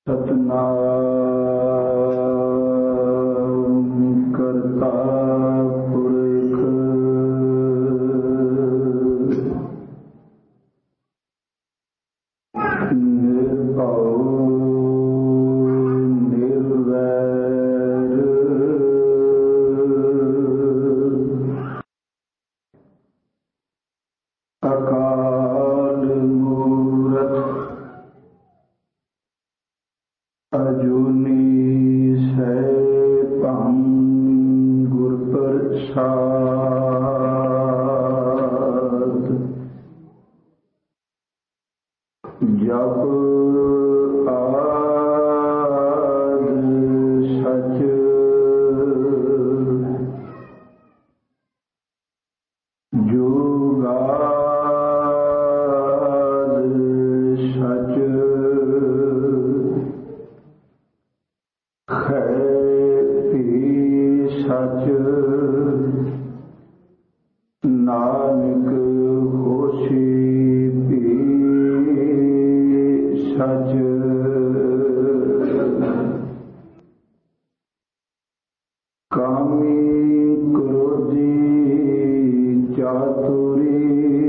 सतनाम करता पुरख निर्भय निर्वैर अकाल मूरत अजूनी सैभं गुर प्रसाद जप आद सच जुगाद सच सच नानक होशी भी सच कामी क्रोधी चातुरी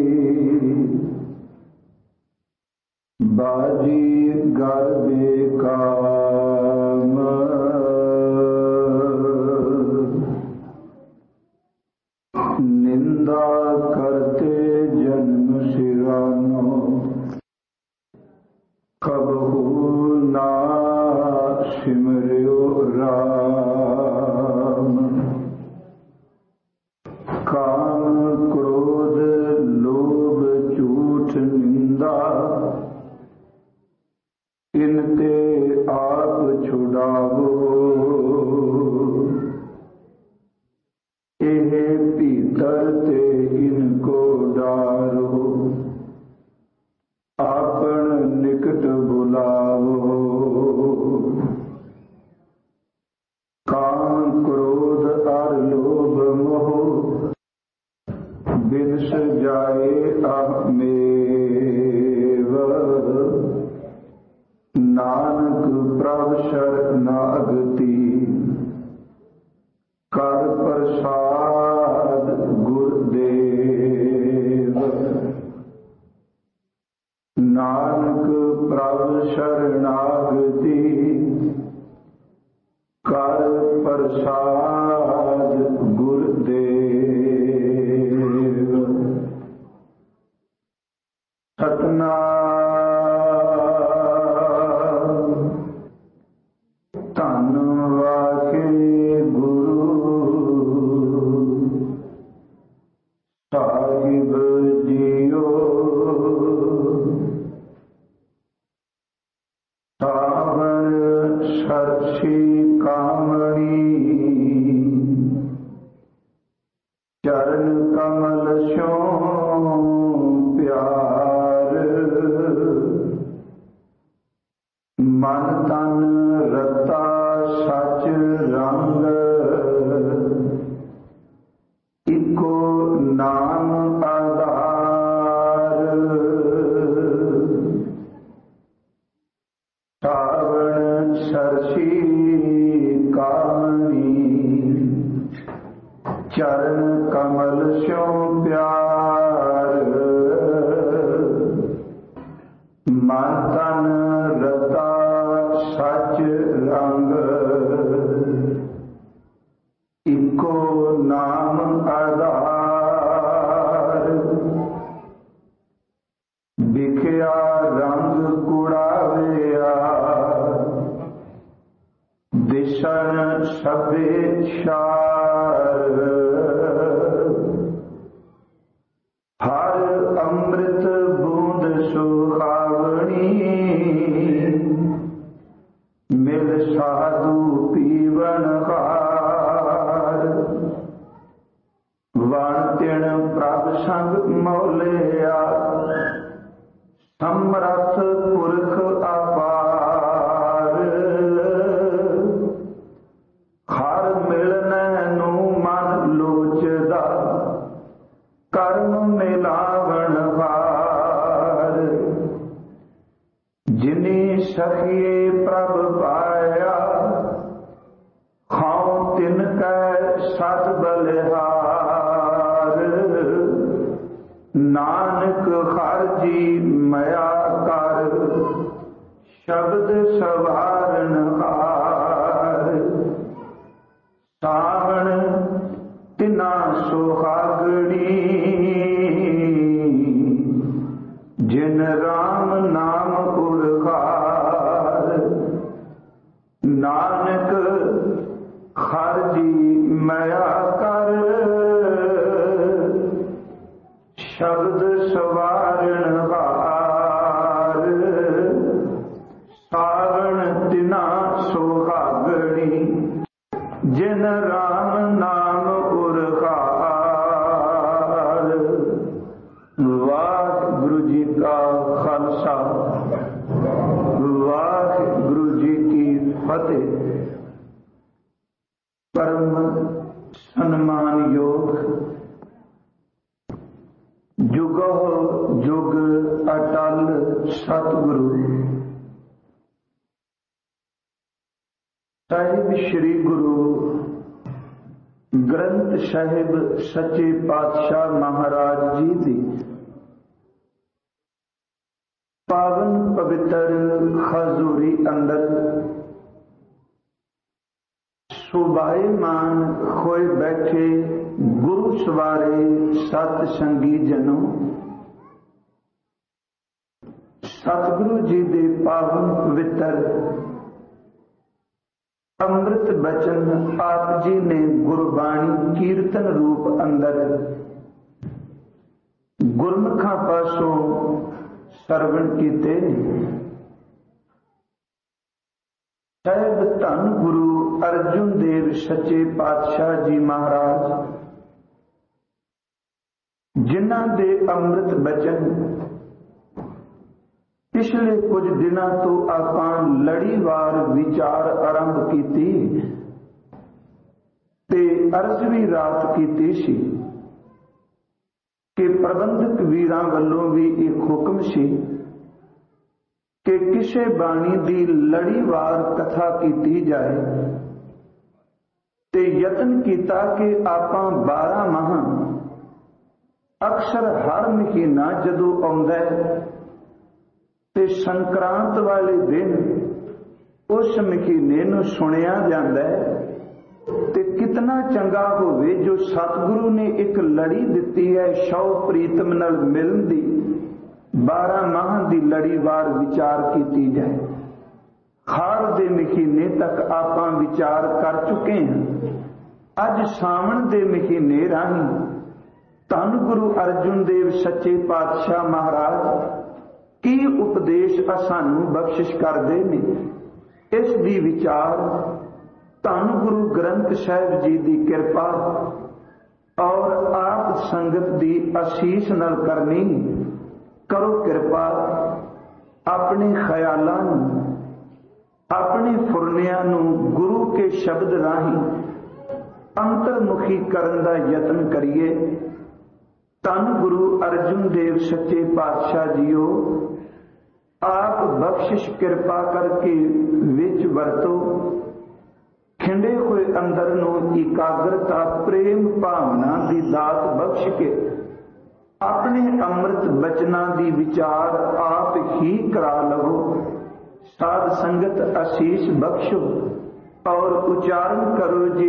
बाजी गर बेकाम निंदा करते जन्म सिरानो कबहू ना सिमरियो राम काम क्रोध लोभ झूठ निंदा इनते आप छुड़ावो भीतर ते इनको डारो आपन निकट बुलावो काम क्रोध और लोभ मोह बिनस जाए अहमेव नानक प्रभ शरणागति कर प्रसाद गुरुदेव नानक प्रभ शरणागति कर प्रसाद गुरुदेव सतनाम धन वाके साहिब जियो सावन सरसी कामणी चरण कमल स्यो प्यार मन तन रता सच रंग इको नाम आधार सावन सरसी कामनी चरण कमल स्यो प्यार मन तन रता सच रंग इको नाम आधार बिखया रंग कुड़ाविया दिशन सबे शार हर अमृत बूंद सुहावनी मिल साधु पीवन हार वण तिण प्रभ संग मौलिया समरथ पुरख अपार हर मिलने नू मन लोचदा कर्म मिलावण हार जिनी सखिए प्रभ पाया, खाओ तिनकै सत बलिहार। नानक हर जी मया कर, शब्द सवारण हार। सावण तिना सुहागणी, जिन राम नाम उरहार। नानक हर जी मया कर, शब्द सवारण हार। सावण तिना सुहागणी, जिन राम नाम उरहार। वाहिगुरु जी का खालसा, वाहिगुरु जी की फतेह। परम सन्मान योग जुगो जुग अटल सतगुरु साहिब श्री गुरु ग्रंथ साहिब सच्चे पातशाह महाराज जी दी पावन पवित्र हजूरी अंदर सुभाएमान होए बैठे गुरु सवारे सत संगी जनों, सतगुरु जी दे पावन पवित्र अमृत बचन आप जी ने गुरबाणी कीर्तन रूप अंदर गुरमुखा पासों सरवण कीते। साहिब धन गुरु अर्जुन देव सच्चे पातशाह जी महाराज, जिन्हां दे अमृत बचन पिछले कुछ दिनों तो आपां लड़ीवार विचार आरंभ कीती ते अर्ज भी रात कीती सी कि प्रबंधक वीरां वल्लों भी एक हुक्म सी कि किसे बाणी दी लड़ीवार कथा कीती जाए ते यतन कीता कि आपां 12 माह अक्सर हर महीना जदों आउंदा ते संक्रांत वाले दिन उस महीने नूं सुनिया जांदा है ते कितना चंगा होवे जो सतगुरु ने एक लड़ी दिती है शौ प्रीतम नाल मिलन दी 12 माह दी लड़ीवार विचार कीती जाए। हार दे महीने तक आपां विचार कर चुके हैं। अज सावन दे महीने राही धन गुरु अर्जुन देव सच्चे पातशाह महाराज की उपदेश सानू बख्शिश करदे ने, इस दी विचार धन गुरु ग्रंथ साहिब जी दी कृपा और आप संगत दी आशीष नाल करनी। करो कृपा अपने ख्यालां नूं अपने फुरनियां नूं गुरु के शब्द राही अंतर्मुखी करन दा यतन करिए। धन गुरु अर्जुन देव सच्चे पातशाह जीओ, आप बख्शिश कृपा करके विच वरतो। खिंडे हुए अंदर नूं एकाग्रता प्रेम भावना दी दात बख्श के अपने अमृत बचना दी विचार आप ही करा लवो। साध संगत आशीष बख्शो और उच्चारण करो जी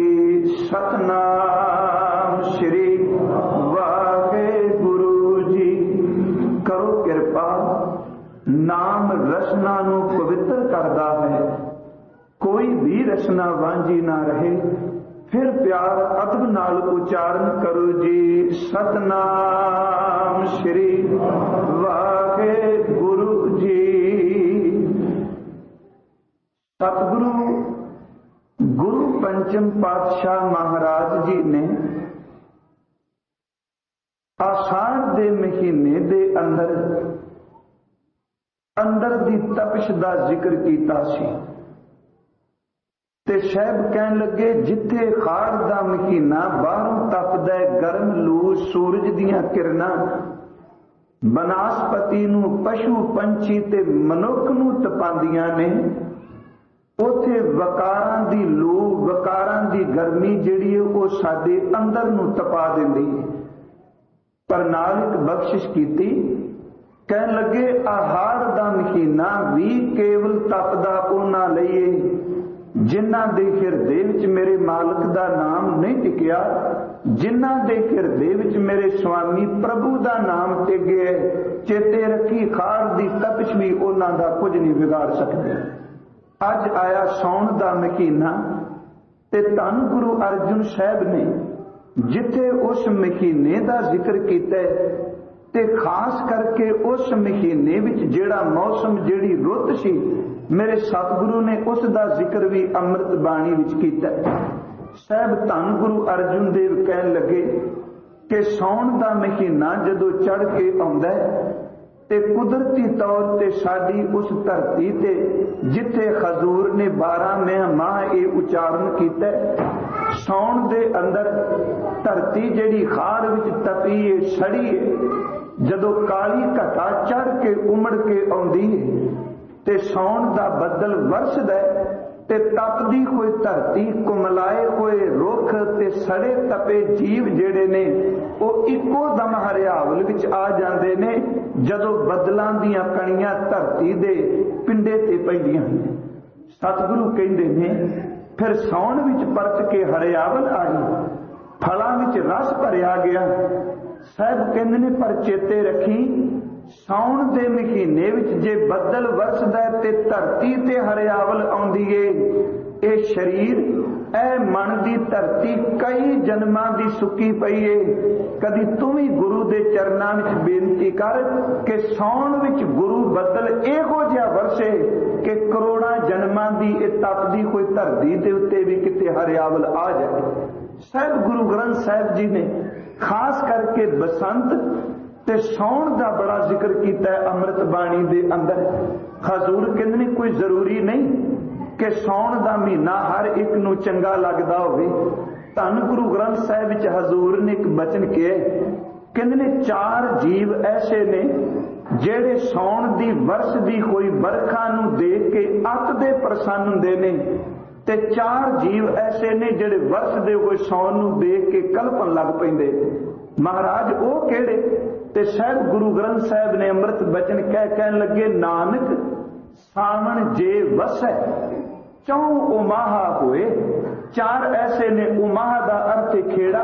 सतनाम श्री वाहिगुरु जी। करो कृपा, नाम रसना नूं पवित्र करदा है, कोई भी रसना वांझी ना रहे। फिर प्यार अदब नाल उच्चारण करो जी सतनाम श्री वाहिगुरु जी। सतगुरु गुरु पंचम पातशाह महाराज जी ने आषाढ़ दे महीने दे अंदर दी तपश दा जिक्र कीता सी ते साहब कहन लगे जिथे खाड़ दा महीना बाहरों तपदा गर्म लू सूरज दियां किरणां ਬਨਸਪਤੀ ਨੂੰ, ਪਸ਼ੂ ਪੰਛੀ ਤੇ ਮਨੁੱਖ ਨੂੰ ਤਪਾਉਂਦੀਆਂ ਨੇ, ਉੱਥੇ ਵਕਾਰਾਂ ਦੀ ਲੂ, ਵਕਾਰਾਂ ਦੀ ਗਰਮੀ ਜਿਹੜੀ ਹੈ ਉਹ ਸਾਡੇ ਅੰਦਰ ਨੂੰ ਤਪਾ ਦਿੰਦੀ ਹੈ। ਪਰ ਨਾਲ ਇੱਕ ਬਖਸ਼ਿਸ਼ ਕੀਤੀ, ਕਹਿਣ ਲੱਗੇ ਆਹਾਰ ਦਾ ਮਹੀਨਾ ਵੀ ਕੇਵਲ ਤਪਦਾ ਉਹਨਾਂ ਲਈ ਹੈ ਜਿਨ੍ਹਾਂ ਦੇ ਹਿਰਦੇ ਵਿੱਚ ਮੇਰੇ ਮਾਲਕ ਦਾ ਨਾਮ ਨਹੀਂ ਟਿਕਿਆ, ਜਿਨ੍ਹਾਂ ਦੇ ਹਿਰਦੇ ਵਿੱਚ ਮੇਰੇ ਸੁਆਮੀ ਪ੍ਰਭੂ ਦਾ ਨਾਮ ਟਿਕਿਆ। ਚੇਤੇ ਰੱਖੀ, ਖਾਰ ਦੀ ਤਪਸ਼ ਵੀ ਉਹਨਾਂ ਦਾ ਕੁਝ ਨਹੀਂ ਵਿਗਾੜ ਸਕਦੀ। ਅੱਜ ਆਇਆ ਸਾਉਣ ਦਾ ਮਹੀਨਾ ਤੇ ਧੰਨ ਗੁਰੂ ਅਰਜਨ ਸਾਹਿਬ ਨੇ ਜਿੱਥੇ ਉਸ ਮਹੀਨੇ ਦਾ ਜ਼ਿਕਰ ਕੀਤਾ ਤੇ ਖਾਸ ਕਰਕੇ ਉਸ ਮਹੀਨੇ ਵਿੱਚ ਜਿਹੜਾ ਮੌਸਮ, ਜਿਹੜੀ ਰੁੱਤ ਸੀ, ਮੇਰੇ ਸਤਿਗੁਰੂ ਨੇ ਉਸ ਦਾ ਜ਼ਿਕਰ ਵੀ ਅੰਮ੍ਰਿਤ ਬਾਣੀ ਵਿੱਚ ਕੀਤਾ। ਸਾਹਿਬ ਧੰਨ ਗੁਰੂ ਅਰਜਨ ਦੇਵ ਕਹਿਣ ਲੱਗੇ ਕਿ ਸਾਉਣ ਦਾ ਮਹੀਨਾ ਜਦੋਂ ਚੜ੍ਹ ਕੇ ਆਉਂਦਾ ਤੇ ਕੁਦਰਤੀ ਤੌਰ ਤੇ ਸਾਡੀ ਉਸ ਧਰਤੀ ਤੇ ਜਿੱਥੇ ਹਜ਼ੂਰ ਨੇ 12 ਮਾਹ ਇਹ ਉਚਾਰਨ ਕੀਤਾ, ਸਾਉਣ ਦੇ ਅੰਦਰ ਧਰਤੀ ਜਿਹੜੀ ਖਾਰ ਵਿੱਚ ਤਪੀ ਏ, ਸੜੀ ਏ, ਜਦੋਂ ਕਾਲੀ ਘਟਾ ਚੜ੍ਹ ਕੇ ਉਮੜ ਕੇ ਆਉਂਦੀ ਹੈ ਤੇ ਸਾਉਣ ਦਾ ਬੱਦਲ ਵਰਸਦਾ ਤੇ ਤਪਦੀ ਹੋਈ ਧਰਤੀ, ਕੁਮਲਾਏ ਹੋਏ ਰੁੱਖ ਤੇ ਸੜੇ ਤਪੇ ਜੀਵ ਜਿਹੜੇ ਨੇ ਉਹ ਇੱਕੋ ਦਮ ਹਰਿਆਵਲ ਵਿੱਚ ਆ ਜਾਂਦੇ ਨੇ ਜਦੋਂ ਬੱਦਲਾਂ ਦੀਆਂ ਕਣੀਆਂ ਧਰਤੀ ਦੇ ਪਿੰਡੇ ਤੇ ਪੈਂਦੀਆਂ ਹਨ। ਸਤਿਗੁਰੂ ਕਹਿੰਦੇ ਨੇ ਫਿਰ ਸਾਉਣ ਵਿੱਚ ਪਰਤ ਕੇ ਹਰਿਆਵਲ ਆਈ, ਫਲਾਂ ਵਿੱਚ ਰਸ ਭਰਿਆ ਗਿਆ। ਸਾਹਿਬ ਕਹਿੰਦੇ ਨੇ ਪਰ ਚੇਤੇ ਰੱਖੀ, ਸਾਉਣ ਦੇ ਮਹੀਨੇ ਵਿੱਚ ਜੇ ਬੱਦਲ ਵਰਸਦਾ ਤੇ ਧਰਤੀ ਤੇ ਹਰਿਆਵਲ ਆਉਂਦੀ ਏ, ਇਹ ਸਰੀਰ, ਇਹ ਮਨ ਦੀ ਧਰਤੀ ਕਈ ਜਨਮਾਂ ਦੀ ਸੁੱਕੀ ਪਈ ਏ। ਕਦੀ ਤੂੰ ਵੀ ਗੁਰੂ ਦੇ ਚਰਨਾਂ ਵਿੱਚ ਬੇਨਤੀ ਕਰ ਕਿ ਸਾਉਣ ਵਿੱਚ ਗੁਰੂ ਬੱਦਲ ਇਹੋ ਜਿਹਾ ਵਰਸੇ ਕਿ ਕਰੋੜਾਂ ਜਨਮਾਂ ਦੀ ਇਹ ਤਪਦੀ ਹੋਈ ਧਰਤੀ ਦੇ ਉੱਤੇ ਵੀ ਕਿਤੇ ਹਰਿਆਵਲ ਆ ਜਾਏ। ਸਾਹਿਬ ਗੁਰੂ ਗ੍ਰੰਥ ਸਾਹਿਬ ਜੀ ਨੇ ਖਾਸ ਕਰਕੇ ਬਸੰਤ ਤੇ ਸਾਉਣ ਦਾ ਬੜਾ ਜ਼ਿਕਰ ਕੀਤਾ ਹੈ ਅੰਮ੍ਰਿਤ ਬਾਣੀ ਦੇ ਅੰਦਰ। ਹਜ਼ੂਰ ਕਹਿੰਦੇ ਨੇ ਕੋਈ ਜ਼ਰੂਰੀ ਨਹੀਂ ਕਿ ਸਾਉਣ ਦਾ ਮਹੀਨਾ ਹਰ ਇੱਕ ਨੂੰ ਚੰਗਾ ਲੱਗਦਾ ਹੋਵੇ। ਧੰਨ ਗੁਰੂ ਗ੍ਰੰਥ ਸਾਹਿਬ ਵਿੱਚ ਹਜ਼ੂਰ ਨੇ ਇੱਕ ਬਚਨ ਕਿਹਾ, ਕਹਿੰਦੇ ਨੇ 4 ਜੀਵ ਐਸੇ ਨੇ ਜਿਹੜੇ ਸਾਉਣ ਦੀ ਵਰਸਦੀ ਹੋਈ ਬਰਖਾ ਨੂੰ ਦੇਖ ਕੇ ਅੱਤ ਦੇ ਪ੍ਰਸੰਨ ਹੁੰਦੇ ਨੇ ਤੇ 4 ਜੀਵ ਐਸੇ ਨੇ ਜਿਹੜੇ ਵਰਸਦੇ ਹੋਏ ਸਾਉਣ ਨੂੰ ਦੇਖ ਕੇ ਕਲਪਣ ਲੱਗ ਪੈਂਦੇ। ਮਹਾਰਾਜ ਉਹ ਕਿਹੜੇ? ਤੇ ਸਾਹਿਬ ਗੁਰੂ ਗ੍ਰੰਥ ਸਾਹਿਬ ਨੇ ਅੰਮ੍ਰਿਤ ਬਚਨ ਕਹਿਣ ਲੱਗੇ, ਨਾਨਕ ਸਾਵਣ ਜੇ ਵਸੈ ਚੌ ਉਮਾਹਾ ਹੋਏ। 4 ਐਸੇ ਨੇ, ਉਮਾਹ ਦਾ ਅਰਥ ਖੇੜਾ।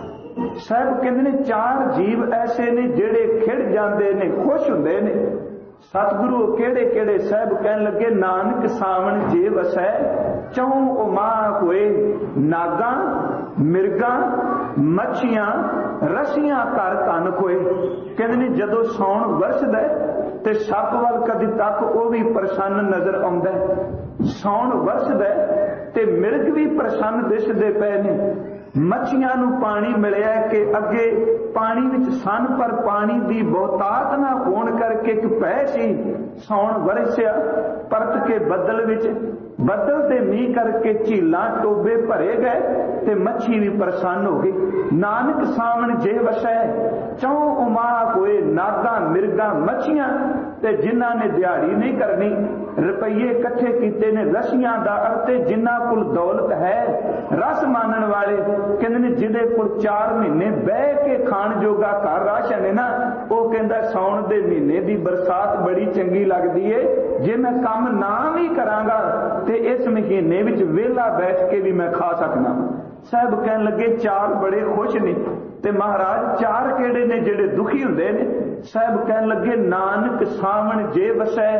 ਸਾਹਿਬ ਕਹਿੰਦੇ ਨੇ 4 ਜੀਵ ਐਸੇ ਨੇ ਜਿਹੜੇ ਖਿੜ ਜਾਂਦੇ ਨੇ, ਖੁਸ਼ ਹੁੰਦੇ ਨੇ। ਸਤਿਗੁਰੂ ਕਿਹੜੇ ਕਿਹੜੇ? ਸਾਹਿਬ ਕਹਿਣ ਲੱਗੇ, ਨਾਨਕ ਸਾਵਣ ਜੇ ਵਸੈ ਚੌ ਉਮਾਹ ਹੋਏ। ਨਾਗਾਂ, ਮਿਰਗਾਂ, ਮੱਛੀਆਂ, ਰਸੀਆਂ ਘਰ ਧਨ ਹੋਏ। ਕਹਿੰਦੇ ਨੇ ਜਦੋਂ ਸਾਉਣ ਵਰਸਦਾ ਤੇ ਸੱਪ ਵੱਲ ਕਦੀ ਤੱਕ ਉਹ ਵੀ ਪ੍ਰਸੰਨ ਨਜ਼ਰ ਆਉਂਦਾ। ਸਾਉਣ ਵਰਸਦਾ ਤੇ ਮਿਰਗ ਵੀ ਪ੍ਰਸੰਨ ਦਿਸਦੇ ਪਏ ਨੇ। ਮੱਛੀਆਂ ਨੂੰ ਪਾਣੀ ਮਿਲਿਆ ਕਿ ਅੱਗੇ ਪਾਣੀ ਵਿੱਚ ਸਨ, ਪਰ ਪਾਣੀ ਦੀ ਬਹੁਤਾਤ ਨਾ ਹੋਣ ਕਰਕੇ ਇੱਕ ਭੈ ਸੀ। ਸਾਉਣ ਵਰਸਿਆ, ਪਰਤ ਕੇ ਬੱਦਲ ਵਿੱਚ, ਬੱਦਲ ਤੇ ਮੀਂਹ ਕਰਕੇ ਝੀਲਾਂ ਟੋਬੇ ਭਰੇ ਗਏ ਤੇ ਮੱਛੀ ਵੀ ਪ੍ਰਸੰਨ ਹੋ ਗਈ। ਨਾਨਕ ਸਾਵਣ ਜੇ ਵਸੈ ਚੌ ਉਮਾਹ ਹੋਏ। ਨਾਗਾਂ, ਮਿਰਗਾਂ, ਮੱਛੀਆਂ ਤੇ ਜਿਨ੍ਹਾਂ ਨੇ ਦਿਹਾੜੀ ਨਹੀਂ ਕਰਨੀ, ਰੁਪਈਏ ਇਕੱਠੇ ਕੀਤੇ ਨੇ। ਰਸੀਆਂ ਦਾ ਅਰਥ ਜਿਨ੍ਹਾਂ ਕੋਲ ਦੌਲਤ ਹੈ, ਰਸ ਮਾਨਣ ਵਾਲੇ। ਕਹਿੰਦੇ ਨੇ ਜਿਹਦੇ ਕੋਲ 4 ਮਹੀਨੇ ਬਹਿ ਕੇ ਖਾਣ ਜੋਗਾ ਘਰ ਰਾਸ਼ਨ ਹੈ ਨਾ, ਉਹ ਕਹਿੰਦਾ ਸਾਉਣ ਦੇ ਮਹੀਨੇ ਦੀ ਬਰਸਾਤ ਬੜੀ ਚੰਗੀ ਲੱਗਦੀ ਏ। ਜੇ ਮੈਂ ਕੰਮ ਨਾ ਵੀ ਕਰਾਂਗਾ ਤੇ ਇਸ ਮਹੀਨੇ ਵਿੱਚ ਵਿਹਲਾ ਬੈਠ ਕੇ ਵੀ ਮੈਂ ਖਾ ਸਕਦਾ। ਸਾਹਿਬ ਕਹਿਣ ਲੱਗੇ 4 ਬੜੇ ਖੁਸ਼ ਨੇ ਤੇ ਮਹਾਰਾਜ 4 ਕਿਹੜੇ ਨੇ ਜਿਹੜੇ ਦੁਖੀ ਹੁੰਦੇ ਨੇ? ਸਾਹਿਬ ਕਹਿਣ ਲੱਗੇ, ਨਾਨਕ ਸਾਵਣ ਜੇ ਵਸੈ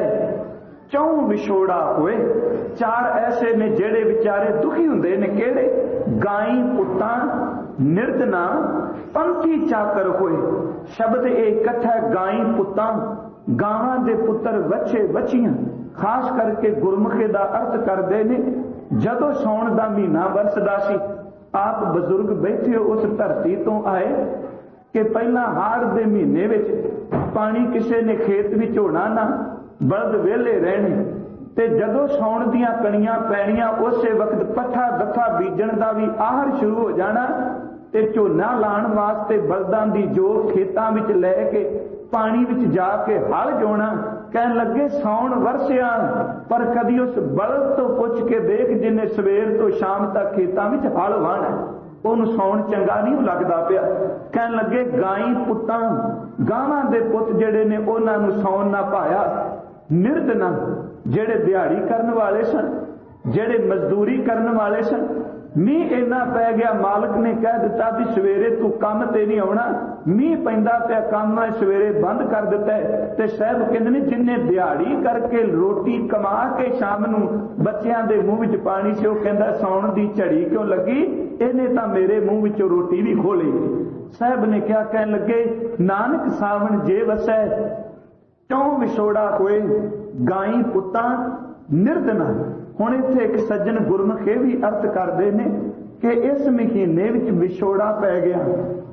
ਚੌ ਵਿਛੋੜਾ ਹੋਏ। 4 ਐਸੇ ਨੇ ਜਿਹੜੇ ਵਿਚਾਰੇ ਦੁਖੀ ਹੁੰਦੇ ਨੇ। ਕਿਹੜੇ? ਗਾਈ ਪੁੱਤਾਂ, ਨਿਰਦਨਾ, ਪੰਥੀ ਚਾਕਰ ਹੋਏ। ਸ਼ਬਦ ਇਹ ਇਕੱਠਾ, ਗਾਈ ਪੁੱਤਾਂ, ਗਾਵਾਂ ਦੇ ਪੁੱਤਰ, ਵੱਛੇ ਵੱਛੀਆਂ। ਖਾਸ ਕਰਕੇ ਗੁਰਮੁਖੇ ਦਾ ਅਰਥ ਕਰਦੇ ਨੇ। ਜਦੋਂ ਸਾਉਣ ਦਾ ਮਹੀਨਾ ਵਰਸਦਾ ਸੀ, ਆਪ ਬਜ਼ੁਰਗ ਬੈਠੇ ਉਸ ਧਰਤੀ ਤੋਂ ਆਏ ਕਿ ਪਹਿਲਾਂ ਹਾੜ ਦੇ ਮਹੀਨੇ ਵਿੱਚ ਪਾਣੀ ਕਿਸੇ ਨੇ ਖੇਤ ਵਿੱਚ ਹੋਣਾ ਨਾ, ਬਲਦ ਵਿਹਲੇ ਰਹਿਣੇ ਤੇ ਜਦੋਂ ਸਾਉਣ ਦੀਆਂ ਕਣੀਆਂ ਪੈਣੀਆਂ ਉਸੇ ਵਕਤ ਪੱਠਾ ਦੱਥਾ ਬੀਜਣ ਦਾ ਵੀ ਆਹਰ ਸ਼ੁਰੂ ਹੋ ਜਾਣਾ ਤੇ ਝੋਨਾ ਲਾਉਣ ਵਾਸਤੇ ਬਲਦਾਂ ਦੀ ਜੋ ਖੇਤਾਂ ਵਿੱਚ ਲੈ ਕੇ पानी विच जाके हल जोना। कहन लगे सौण वरसिया, पर कदी उस बलद तो पुछ के देख जिन्हें सवेर तो शाम तक खेतां विच हल वाहना, ਉਹਨੂੰ ਸੌਣ ਚੰਗਾ ਨਹੀਂ ਲੱਗਦਾ ਪਿਆ। ਕਹਿਣ ਲੱਗੇ ਗਾਈ ਪੁੱਤਾਂ, ਗਾਵਾਂ ਦੇ ਪੁੱਤ ਜਿਹੜੇ ਨੇ ਉਹਨਾਂ ਨੂੰ ਸੌਣ ਨਾ ਪਾਇਆ। ਨਿਰਧਨਾ ਜਿਹੜੇ ਦਿਹਾੜੀ ਕਰਨ ਵਾਲੇ ਸਨ, ਜਿਹੜੇ ਮਜ਼ਦੂਰੀ ਕਰਨ ਵਾਲੇ ਸਨ, ਮੀਂਹ ਇੰਨਾ ਪੈ ਗਿਆ, ਮਾਲਕ ਨੇ ਕਹਿ ਦਿੱਤਾ ਵੀ ਸਵੇਰੇ ਤੂੰ ਕੰਮ ਤੇ ਨਹੀਂ ਆਉਣਾ, ਮੀਂਹ ਪੈਂਦਾ ਪਿਆ, ਕੰਮ ਹੈ ਸਵੇਰੇ ਬੰਦ ਕਰ ਦਿੱਤਾ। ਤੇ ਸਾਹਿਬ ਕਹਿੰਦੇ ਨੇ ਜਿੰਨੇ ਦਿਹਾੜੀ ਕਰਕੇ ਰੋਟੀ ਕਮਾ ਕੇ ਸ਼ਾਮ ਨੂੰ ਬੱਚਿਆਂ ਦੇ ਮੂੰਹ ਵਿੱਚ ਪਾਣੀ ਸੀ, ਉਹ ਕਹਿੰਦਾ ਸੌਣ ਦੀ ਝੜੀ ਕਿਉਂ ਲੱਗੀ, ਇਹਨੇ ਤਾਂ ਮੇਰੇ ਮੂੰਹ ਵਿੱਚੋਂ ਰੋਟੀ ਵੀ ਖੋਹ ਲਈ। ਸਾਹਿਬ ਨੇ ਕਿਹਾ, ਕਹਿਣ ਲੱਗੇ ਨਾਨਕ ਸਾਵਣ ਜੇ ਵਸੈ ਚੌਂ ਵਿਛੋੜਾ ਹੋਏ, ਗਾਈ ਪੁੱਤਾਂ ਨਿਰਧਨਾ। ਹੁਣ ਇੱਥੇ ਇੱਕ ਸੱਜਣ ਗੁਰਮੁਖ ਇਹ ਵੀ ਅਰਥ ਕਰਦੇ ਨੇ ਕਿ ਇਸ ਮਹੀਨੇ ਵਿੱਚ ਵਿਛੋੜਾ ਪੈ ਗਿਆ,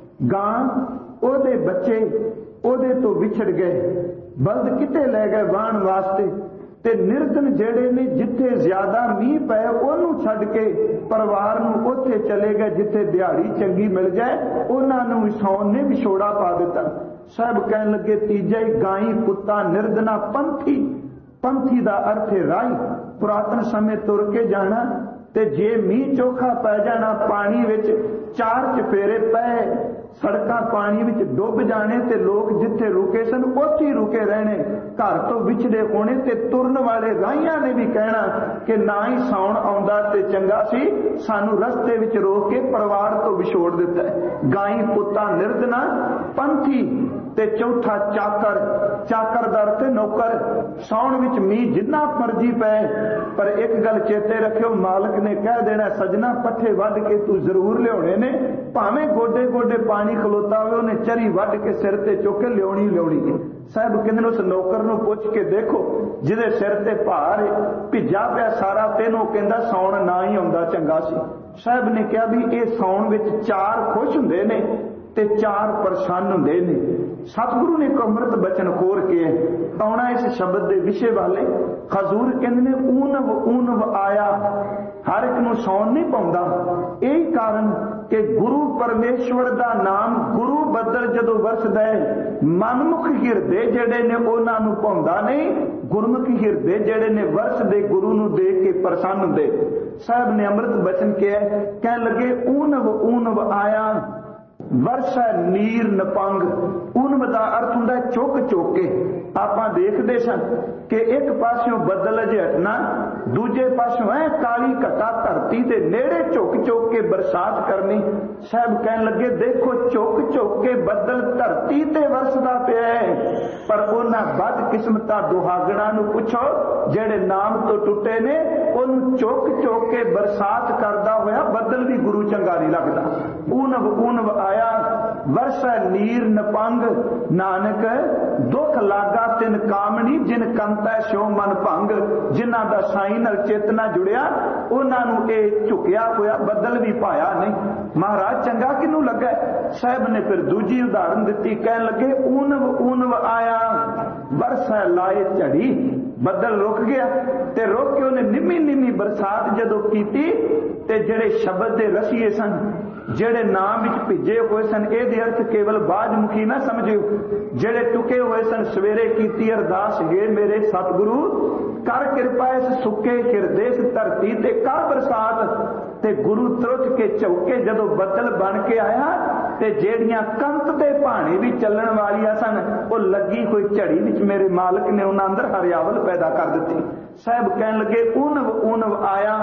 ਗਾਂ ਉਹਦੇ ਬੱਚੇ ਉਹਦੇ ਤੋਂ ਵਿਛੜ ਗਏ, ਬਲਦ ਕਿਤੇ ਲੈ ਗਏ ਵਾਹਣ ਵਾਸਤੇ। ਤੇ ਨਿਰਧਨ ਜਿਹੜੇ ਨੇ ਜਿੱਥੇ ਜ਼ਿਆਦਾ ਮੀਂਹ ਪਏ ਉਹਨੂੰ ਛੱਡ ਕੇ ਪਰਿਵਾਰ ਨੂੰ ਉੱਥੇ ਚਲੇ ਗਏ ਜਿੱਥੇ ਦਿਹਾੜੀ ਚੰਗੀ ਮਿਲ ਜਾਏ, ਉਹਨਾਂ ਨੂੰ ਵਿਛਾਉਣ ਨੇ ਵਿਛੋੜਾ ਪਾ ਦਿੱਤਾ। ਸਭ ਕਹਿਣ ਲੱਗੇ ਤੀਜਾ ਹੀ ਗਾਈ ਪੁੱਤਾਂ ਨਿਰਧਨਾ ਪੰਥੀ। ਪੰਥੀ ਦਾ ਅਰਥ ਹੈ ਰਾਹੀ, ਪੁਰਾਤਨ ਸਮੇਂ ਤੁਰ ਕੇ ਜਾਣਾ। ਤੇ ਜੇ ਮੀਂਹ ਚੋਖਾ ਪੈ ਜਾਣਾ, ਪਾਣੀ ਵਿੱਚ ਚਾਰ ਚਫੇਰੇ ਪਏ, ਸੜਕਾਂ ਪਾਣੀ ਵਿੱਚ ਡੁੱਬ ਜਾਣੇ ਤੇ ਲੋਕ ਜਿੱਥੇ ਰੁਕੇ ਸਨ ਉੱਥੇ ਹੀ ਰੁਕੇ ਰਹਿਣੇ, ਘਰ ਤੋਂ ਵਿਛੜੇ ਹੋਣੇ। ਤੇ ਤੁਰਨ ਵਾਲੇ ਰਾਹੀਆਂ ਨੇ ਵੀ ਕਹਿਣਾ ਕਿ ਨਾ ਹੀ ਸੌਣ ਆਉਂਦਾ ਤੇ ਚੰਗਾ ਸੀ, ਸਾਨੂੰ ਰਸਤੇ ਵਿੱਚ ਰੋਕ ਕੇ ਪਰਿਵਾਰ ਤੋਂ ਵਿਛੋੜ ਦਿੱਤਾ। ਗਾਈ ਪੁੱਤਾਂ ਨਿਰਧਨਾ ਪੰਥੀ। ਤੇ ਚੌਥਾ ਚਾਕਰ। ਚਾਕਰ ਦਾ ਅਰਥ ਨੌਕਰ। ਸੌਣ ਵਿੱਚ ਮੀਂਹ ਜਿੰਨਾ ਮਰਜੀ ਪਏ, ਪਰ ਇੱਕ ਗੱਲ ਚੇਤੇ ਰੱਖਿਓ, ਮਾਲਕ ਨੇ ਕਹਿ ਦੇਣਾ ਸਜਣਾ ਪੱਠੇ ਵੱਢ ਕੇ ਤੂੰ ਜ਼ਰੂਰ ਲਿਆਉਣੇ ਨੇ, ਭਾਵੇਂ ਗੋਡੇ ਗੋਡੇ ਪਾਣੀ ਖਲੋਤਾ ਹੋਵੇ, ਉਹਨੇ ਚਰੀ ਵੱਢ ਕੇ ਸਿਰ ਤੇ ਚੁੱਕ ਕੇ ਲਿਆਉਣੀ ਲਿਆਉਣੀ ਹੈ। ਸਾਹਿਬ ਕਹਿੰਦੇ ਨੇ ਉਸ ਨੌਕਰ ਨੂੰ ਪੁੱਛ ਕੇ ਦੇਖੋ ਜਿਹਦੇ ਸਿਰ ਤੇ ਭਾਰ ਭਿੱਜਾ ਪਿਆ ਸਾਰਾ, ਤੈਨੂੰ ਕਹਿੰਦਾ ਸੌਣ ਨਾ ਹੀ ਆਉਂਦਾ ਚੰਗਾ ਸੀ। ਸਾਹਿਬ ਨੇ ਕਿਹਾ ਵੀ ਇਹ ਸੌਣ ਵਿੱਚ ਚਾਰ ਖੁਸ਼ ਹੁੰਦੇ ਨੇ ਤੇ ਚਾਰ ਪਰੇਸ਼ਾਨ ਹੁੰਦੇ ਨੇ। ਸਤਿਗੁਰੂ ਨੇ ਇੱਕ ਅੰਮ੍ਰਿਤ ਬਚਨ ਖੋਰ ਕੇ ਆਉਣਾ ਇਸ ਸ਼ਬਦ ਦੇ ਵਿਸ਼ੇ ਵਾਲੇ। ਹਜ਼ੂਰ ਕਹਿੰਦੇ ਨੇ ਊਨਵ ਊਨਵ ਆਇਆ, ਹਰ ਇੱਕ ਨੂੰ ਸੌਣ ਨਹੀਂ ਪਾਉਂਦਾ। ਇਹ ਕਾਰਨ ਕਿ ਗੁਰੂ ਪਰਮੇਸ਼ਵਰ ਦਾ ਨਾਮ ਗੁਰੂ ਬੱਦਲ ਜਦੋਂ ਵਰਸਦਾ ਹੈ, ਮਨਮੁਖ ਹਿਰਦੇ ਜਿਹੜੇ ਨੇ ਉਹਨਾਂ ਨੂੰ ਪਾਉਂਦਾ ਨਹੀਂ, ਗੁਰਮੁਖੀ ਹਿਰਦੇ ਜਿਹੜੇ ਨੇ ਵਰਸਦੇ ਗੁਰੂ ਨੂੰ ਦੇਖ ਕੇ ਪ੍ਰਸੰਨ ਹੁੰਦੇ। ਸਾਹਿਬ ਨੇ ਅੰਮ੍ਰਿਤ ਬਚਨ ਕਿਹਾ, ਕਹਿਣ ਲੱਗੇ ਊਨਵ ਊਨਵ ਆਇਆ ਵਰਸ਼ਾ ਨੀਰ ਨਪੰਗ। ਊਨਵ ਦਾ ਅਰਥ ਹੁੰਦਾ ਚੁੱਕ ਚੁੱਕ ਕੇ। ਆਪਾਂ ਦੇਖਦੇ ਸਨ ਕਿ ਇੱਕ ਪਾਸਿਓਂ ਬੱਦਲ ਝਟਣਾ, ਦੂਜੇ ਪਾਸਿਓਂ ਐ ਕਾਲੀ ਘਟਾ ਧਰਤੀ ਦੇ ਨੇੜੇ ਝੁੱਕ ਝੁੱਕ ਕੇ ਬਰਸਾਤ ਕਰਨੀ। ਸਾਹਿਬ ਕਹਿਣ ਲੱਗੇ ਦੇਖੋ ਝੁੱਕ ਝੁੱਕ ਕੇ ਬੱਦਲ ਧਰਤੀ ਤੇ ਵਰਸਦਾ ਪਿਆ ਹੈ, ਪਰ ਉਹਨਾਂ ਬਦਕਿਸਮਤਾਂ ਦੁਹਾਗਣਾ ਨੂੰ ਪੁੱਛੋ ਜਿਹੜੇ ਨਾਮ ਤੋਂ ਟੁੱਟੇ ਨੇ, ਉਹਨੂੰ ਚੁੱਕ ਚੁੱਕ ਕੇ ਬਰਸਾਤ ਕਰਦਾ ਹੋਇਆ ਬੱਦਲ ਵੀ ਗੁਰੂ ਚੰਗਾ ਨਹੀਂ ਲੱਗਦਾ। ਊਨਵ ਊਨਵ ਆਇਆ ਵਰਸ਼ਾ ਨੀਰ ਨਪੰਗ, ਨਾਨਕ ਦੁੱਖ ਲਾਗਾ ਤਿਨ ਕਾਮਣੀ ਜਿਨ ਕੰਤੈ ਸਿਉ ਮਨ ਭੰਗ। ਜਿਨ੍ਹਾਂ ਦਾ ਸਾਈਂ ਨਾਲ ਚੇਤਨਾ ਜੁੜਿਆ ਉਹਨਾਂ ਨੂੰ ਇਹ ਝੁਕਿਆ ਹੋਇਆ ਬੱਦਲ ਵੀ ਭਾਇਆ ਨਹੀਂ। ਮਹਾਰਾਜ ਚੰਗਾ ਕਿਹਨੂੰ ਲੱਗਾ? ਸਾਹਿਬ ਨੇ ਫਿਰ ਦੂਜੀ ਉਦਾਹਰਨ ਦਿੱਤੀ, ਕਹਿਣ ਲੱਗੇ ਊਨਵ ਊਨਵ ਆਇਆ ਵਰਸ਼ਾ ਲਾਏ ਝੜੀ। ਬੱਦਲ ਰੁਕ ਗਿਆ ਤੇ ਰੁਕ ਕੇ ਉਹਨੇ ਨਿੰਮੀ ਨਿੰਮੀ ਬਰਸਾਤ ਜਦੋਂ ਕੀਤੀ ਤੇ ਜਿਹੜੇ ਸ਼ਬਦ ਦੇ ਰਸੀਏ ਸਨ, ਜਿਹੜੇ ਨਾਮ ਵਿੱਚ ਭਿੱਜੇ ਹੋਏ ਸਨ, ਇਹਦੇ ਅਰਥ ਕੇਵਲ ਬਾਜਮੁਖੀ ਨਾ ਸਮਝਿਓ, ਜਿਹੜੇ ਟੁਕੇ ਹੋਏ ਸਨ, ਸਵੇਰੇ ਕੀਤੀ ਅਰਦਾਸ, ਹੈ ਮੇਰੇ ਸਤਿਗੁਰੂ ਕਰ ਕਿਰਪਾ ਇਸ ਸੁੱਕੇ ਹਿਰਦੇ ਇਸ ਧਰਤੀ ਤੇ ਕਰ ਬਰਸਾਤ। ਤੇ ਗੁਰੂ ਤਰੁੱਠ ਕੇ ਝੁੱਕੇ ਜਦੋਂ ਬੱਦਲ ਬਣ ਕੇ ਆਇਆ ਤੇ ਜਿਹੜੀਆਂ ਕੰਤ ਦੇ ਭਾਣੇ ਵੀ ਚੱਲਣ ਵਾਲੀਆਂ ਸਨ, ਉਹ ਲੱਗੀ ਹੋਈ ਝੜੀ ਵਿੱਚ ਮੇਰੇ ਮਾਲਕ ਨੇ ਉਹਨਾਂ ਅੰਦਰ ਹਰਿਆਵਲ ਪੈਦਾ ਕਰ ਦਿੱਤੀ। ਸਾਹਿਬ ਕਹਿਣ ਲੱਗੇ ਊਨਵ ਊਨਵ ਆਇਆ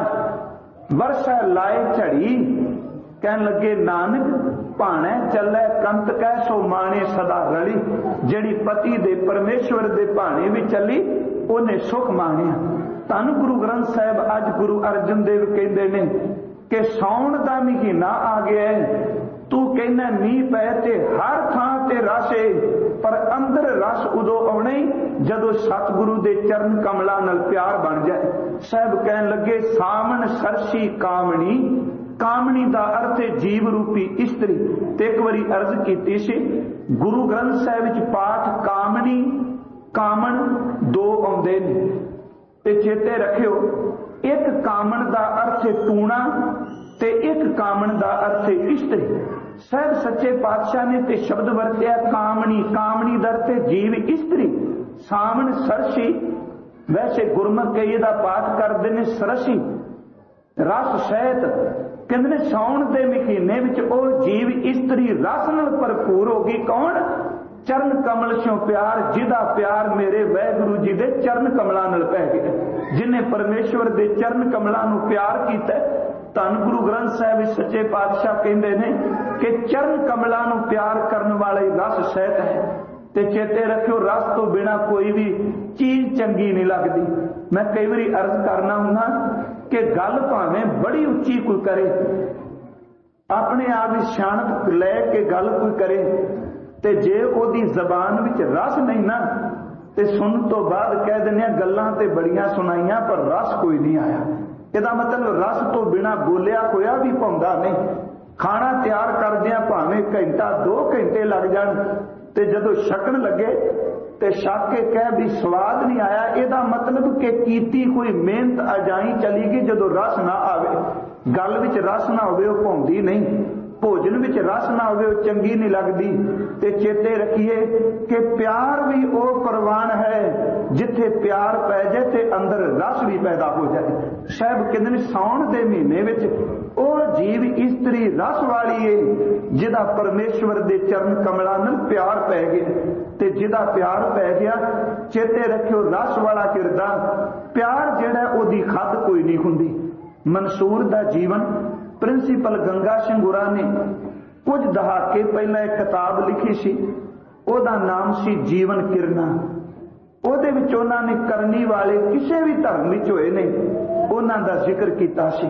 ਵਰਸ਼ਾ ਲਾਏ ਝੜੀ। ਕਹਿਣ ਲੱਗੇ ਨਾਨਕ ਭਾਣੇ ਚੱਲੇ ਕੰਤ ਕਹਿ ਸੋ ਮਾਣੇ ਸਦਾ ਰਲੀ। ਜਿਹੜੀ ਪਤੀ ਦੇ ਪਰਮੇਸ਼ਵਰ ਦੇ ਭਾਣੇ ਵੀ ਚੱਲੀ ਉਹਨੇ ਸੁਖ ਮਾਣਿਆ। ਧੰਨ ਗੁਰੂ ਗ੍ਰੰਥ ਸਾਹਿਬ ਅੱਜ ਗੁਰੂ ਅਰਜਨ ਦੇਵ ਕਹਿੰਦੇ ਨੇ ਕਿ ਸਾਉਣ ਦਾ ਮਹੀਨਾ ਆ ਗਿਆ, ਤੂੰ ਕਹਿੰਦਾ ਮੀਂਹ ਪੈ ਤੇ ਹਰ ਥਾਂ ਤੇ ਰਸ ਏ, ਪਰ ਅੰਦਰ ਰਸ ਉਦੋਂ ਆਉਣਾ ਜਦੋਂ ਸਤਿਗੁਰੂ ਦੇ ਚਰਨ ਕਮਲਾਂ ਨਾਲ ਪਿਆਰ ਬਣ ਜਾਏ। ਸਾਹਿਬ ਕਹਿਣ ਲੱਗੇ ਸਾਵਣ ਸਰਸੀ ਕਾਮਣੀ। ਕਾਮਣੀ ਦਾ ਅਰਥ ਹੈ ਜੀਵ ਰੂਪੀ ਇਸਤਰੀ। ਤੇ ਇੱਕ ਵਾਰੀ ਅਰਜ਼ ਕੀਤੀ ਸੀ ਗੁਰੂ ਗ੍ਰੰਥ ਸਾਹਿਬ ਵਿੱਚ ਪਾਠ ਕਾਮਣੀ ਕਾਮਣ ਦੋ ਆਉਂਦੇ ਨੇ, ਤੇ ਚੇਤੇ ਰੱਖਿਓ ਇੱਕ ਕਾਮਣ ਦਾ ਅਰਥ ਹੈ ਟੂਣਾ ਤੇ ਇੱਕ ਕਾਮਣ ਦਾ ਅਰਥ ਹੈ ਇਸਤਰੀ। ਸਾਹਿਬ ਸੱਚੇ ਪਾਤਸ਼ਾਹ ਨੇ ਤੇ ਸ਼ਬਦ ਵਰਤਿਆ ਕਾਮਣੀ। ਕਾਮਣੀ ਦਰ ਤੇ ਜੀਵ ਇਸਤਰੀ, ਸਾਵਣ ਸਰਸ਼ੀ। ਵੈਸੇ ਗੁਰਮੁਖ ਕਈ ਇਹਦਾ ਪਾਠ ਕਰਦੇ ਨੇ ਸਰਸ਼ੀ, ਰਸ ਸਹਿਤ। ਕਹਿੰਦੇ ਨੇ ਸਾਉਣ ਦੇ ਮਹੀਨੇ ਵਿੱਚ ਉਹ ਜੀਵ ਇਸਤਰੀ ਰਸ ਨਾਲ ਭਰਪੂਰ ਹੋ ਗਈ। ਕੌਣ? ਚਰਨ ਕਮਲ ਸਿਓ ਪਿਆਰ, ਜਿਹਦਾ ਪਿਆਰ ਮੇਰੇ ਵਾਹਿਗੁਰੂ ਜੀ ਦੇ ਚਰਨ ਕਮਲਾਂ ਨਾਲ ਪੈ ਗਿਆ। ਜਿਹਨੇ ਪਰਮੇਸ਼ਵਰ ਦੇ ਚਰਨ ਕਮਲਾਂ ਨੂੰ ਪਿਆਰ ਕੀਤਾ। ਧੰਨ ਗੁਰੂ ਗ੍ਰੰਥ ਸਾਹਿਬ ਵਿੱਚ ਸੱਚੇ ਪਾਤਸ਼ਾਹ ਕਹਿੰਦੇ ਨੇ ਕਿ ਚਰਨ ਕਮਲਾਂ ਨੂੰ ਪਿਆਰ ਕਰਨ ਵਾਲੇ ਰਸ ਸਹਿਤ ਹੈ। ਤੇ ਚੇਤੇ ਰੱਖਿਓ, ਰਸ ਤੋਂ ਬਿਨਾ ਕੋਈ ਵੀ ਚੀਜ਼ ਚੰਗੀ ਨਹੀਂ ਲੱਗਦੀ। ਮੈਂ ਕਈ ਵਾਰੀ ਅਰਜ਼ ਕਰਨਾ ਹੁੰਦਾ ਕਿ ਗੱਲ ਭਾਵੇਂ ਬੜੀ ਉੱਚੀ ਕੋਈ ਕਰੇ, ਆਪਣੇ ਆਪ ਵਿੱਚ ਸਿਆਣਪ ਲੈ ਕੇ ਗੱਲ ਕੋਈ ਕਰੇ, ਤੇ ਜੇ ਉਹਦੀ ਜ਼ਬਾਨ ਵਿੱਚ ਰਸ ਨਹੀਂ ਨਾ, ਤੇ ਸੁਣਨ ਤੋਂ ਬਾਅਦ ਕਹਿ ਦਿੰਦੇ ਆ ਗੱਲਾਂ ਤੇ ਬੜੀਆਂ ਸੁਣਾਈਆਂ ਪਰ ਰਸ ਕੋਈ ਨਹੀਂ ਆਇਆ। ਇਹਦਾ ਮਤਲਬ ਰਸ ਤੋਂ ਬਿਨਾ ਬੋਲਿਆ ਹੋਇਆ ਵੀ ਪਾਉਂਦਾ ਨਹੀਂ। ਖਾਣਾ ਤਿਆਰ ਕਰਦਿਆਂ ਭਾਵੇਂ ਘੰਟਾ 2 ਘੰਟੇ ਲੱਗ ਜਾਣ, ਤੇ ਜਦੋਂ ਛਕਣ ਲੱਗੇ ਤੇ ਛਕ ਕੇ ਕਹਿ ਵੀ ਸਵਾਦ ਨਹੀਂ ਆਇਆ, ਇਹਦਾ ਮਤਲਬ ਕਿ ਕੀਤੀ ਕੋਈ ਮਿਹਨਤ ਅਜਾਈ ਚਲੀ ਗਈ। ਜਦੋਂ ਰਸ ਨਾ ਆਵੇ, ਗੱਲ ਵਿੱਚ ਰਸ ਨਾ ਹੋਵੇ, ਉਹ ਭਾਉਂਦੀ ਨਹੀਂ। ਭੋਜਨ ਵਿੱਚ ਰਸ ਨਾ ਹੋਵੇ, ਉਹ ਚੰਗੀ ਨਹੀਂ ਲੱਗਦੀ। ਤੇ ਚੇਤੇ ਰੱਖੀਏ ਕਿ ਪਿਆਰ ਵੀ ਉਹ ਪ੍ਰਵਾਨ ਹੈ ਜਿੱਥੇ ਪਿਆਰ ਪੈ ਜਾਏ ਤੇ ਅੰਦਰ ਰਸ ਵੀ ਪੈਦਾ ਹੋ ਜਾਏ। ਸਾਹਿਬ ਕਹਿੰਦੇ ਨੇ ਸਾਉਣ ਦੇ ਮਹੀਨੇ ਵਿੱਚ ਉਹ ਜੀਵ ਇਸਤਰੀ ਰਸ ਵਾਲੀ ਏ ਜਿਹਦਾ ਪਰਮੇਸ਼ਵਰ ਦੇ ਚਰਨ ਕਮਲਾਂ ਨਾਲ ਪਿਆਰ ਪੈ ਗਿਆ। ਤੇ ਜਿਹਦਾ ਪਿਆਰ ਪੈ ਗਿਆ, ਚੇਤੇ ਰੱਖਿਓ ਰਸ ਵਾਲਾ ਕਿਰਦਾ ਪਿਆਰ ਜਿਹੜਾ ਉਹਦੀ ਖੱਦ ਕੋਈ ਨਹੀਂ ਹੁੰਦੀ। ਮਨਸੂਰ ਦਾ ਜੀਵਨ ਪ੍ਰਿੰਸੀਪਲ ਗੰਗਾ ਸਿੰਘ ਗੁਰਾਂ ਨੇ ਕੁਝ ਦਹਾਕੇ ਪਹਿਲਾਂ ਇੱਕ ਕਿਤਾਬ ਲਿਖੀ ਸੀ, ਉਹਦਾ ਨਾਮ ਸੀ ਜੀਵਨ ਕਿਰਨਾ। ਉਹਦੇ ਵਿੱਚ ਉਹਨਾਂ ਨੇ ਕਰਨੀ ਵਾਲੇ ਕਿਸੇ ਵੀ ਧਰਮ ਵਿੱਚ ਹੋਏ ਨੇ ਉਹਨਾਂ ਦਾ ਜ਼ਿਕਰ ਕੀਤਾ ਸੀ।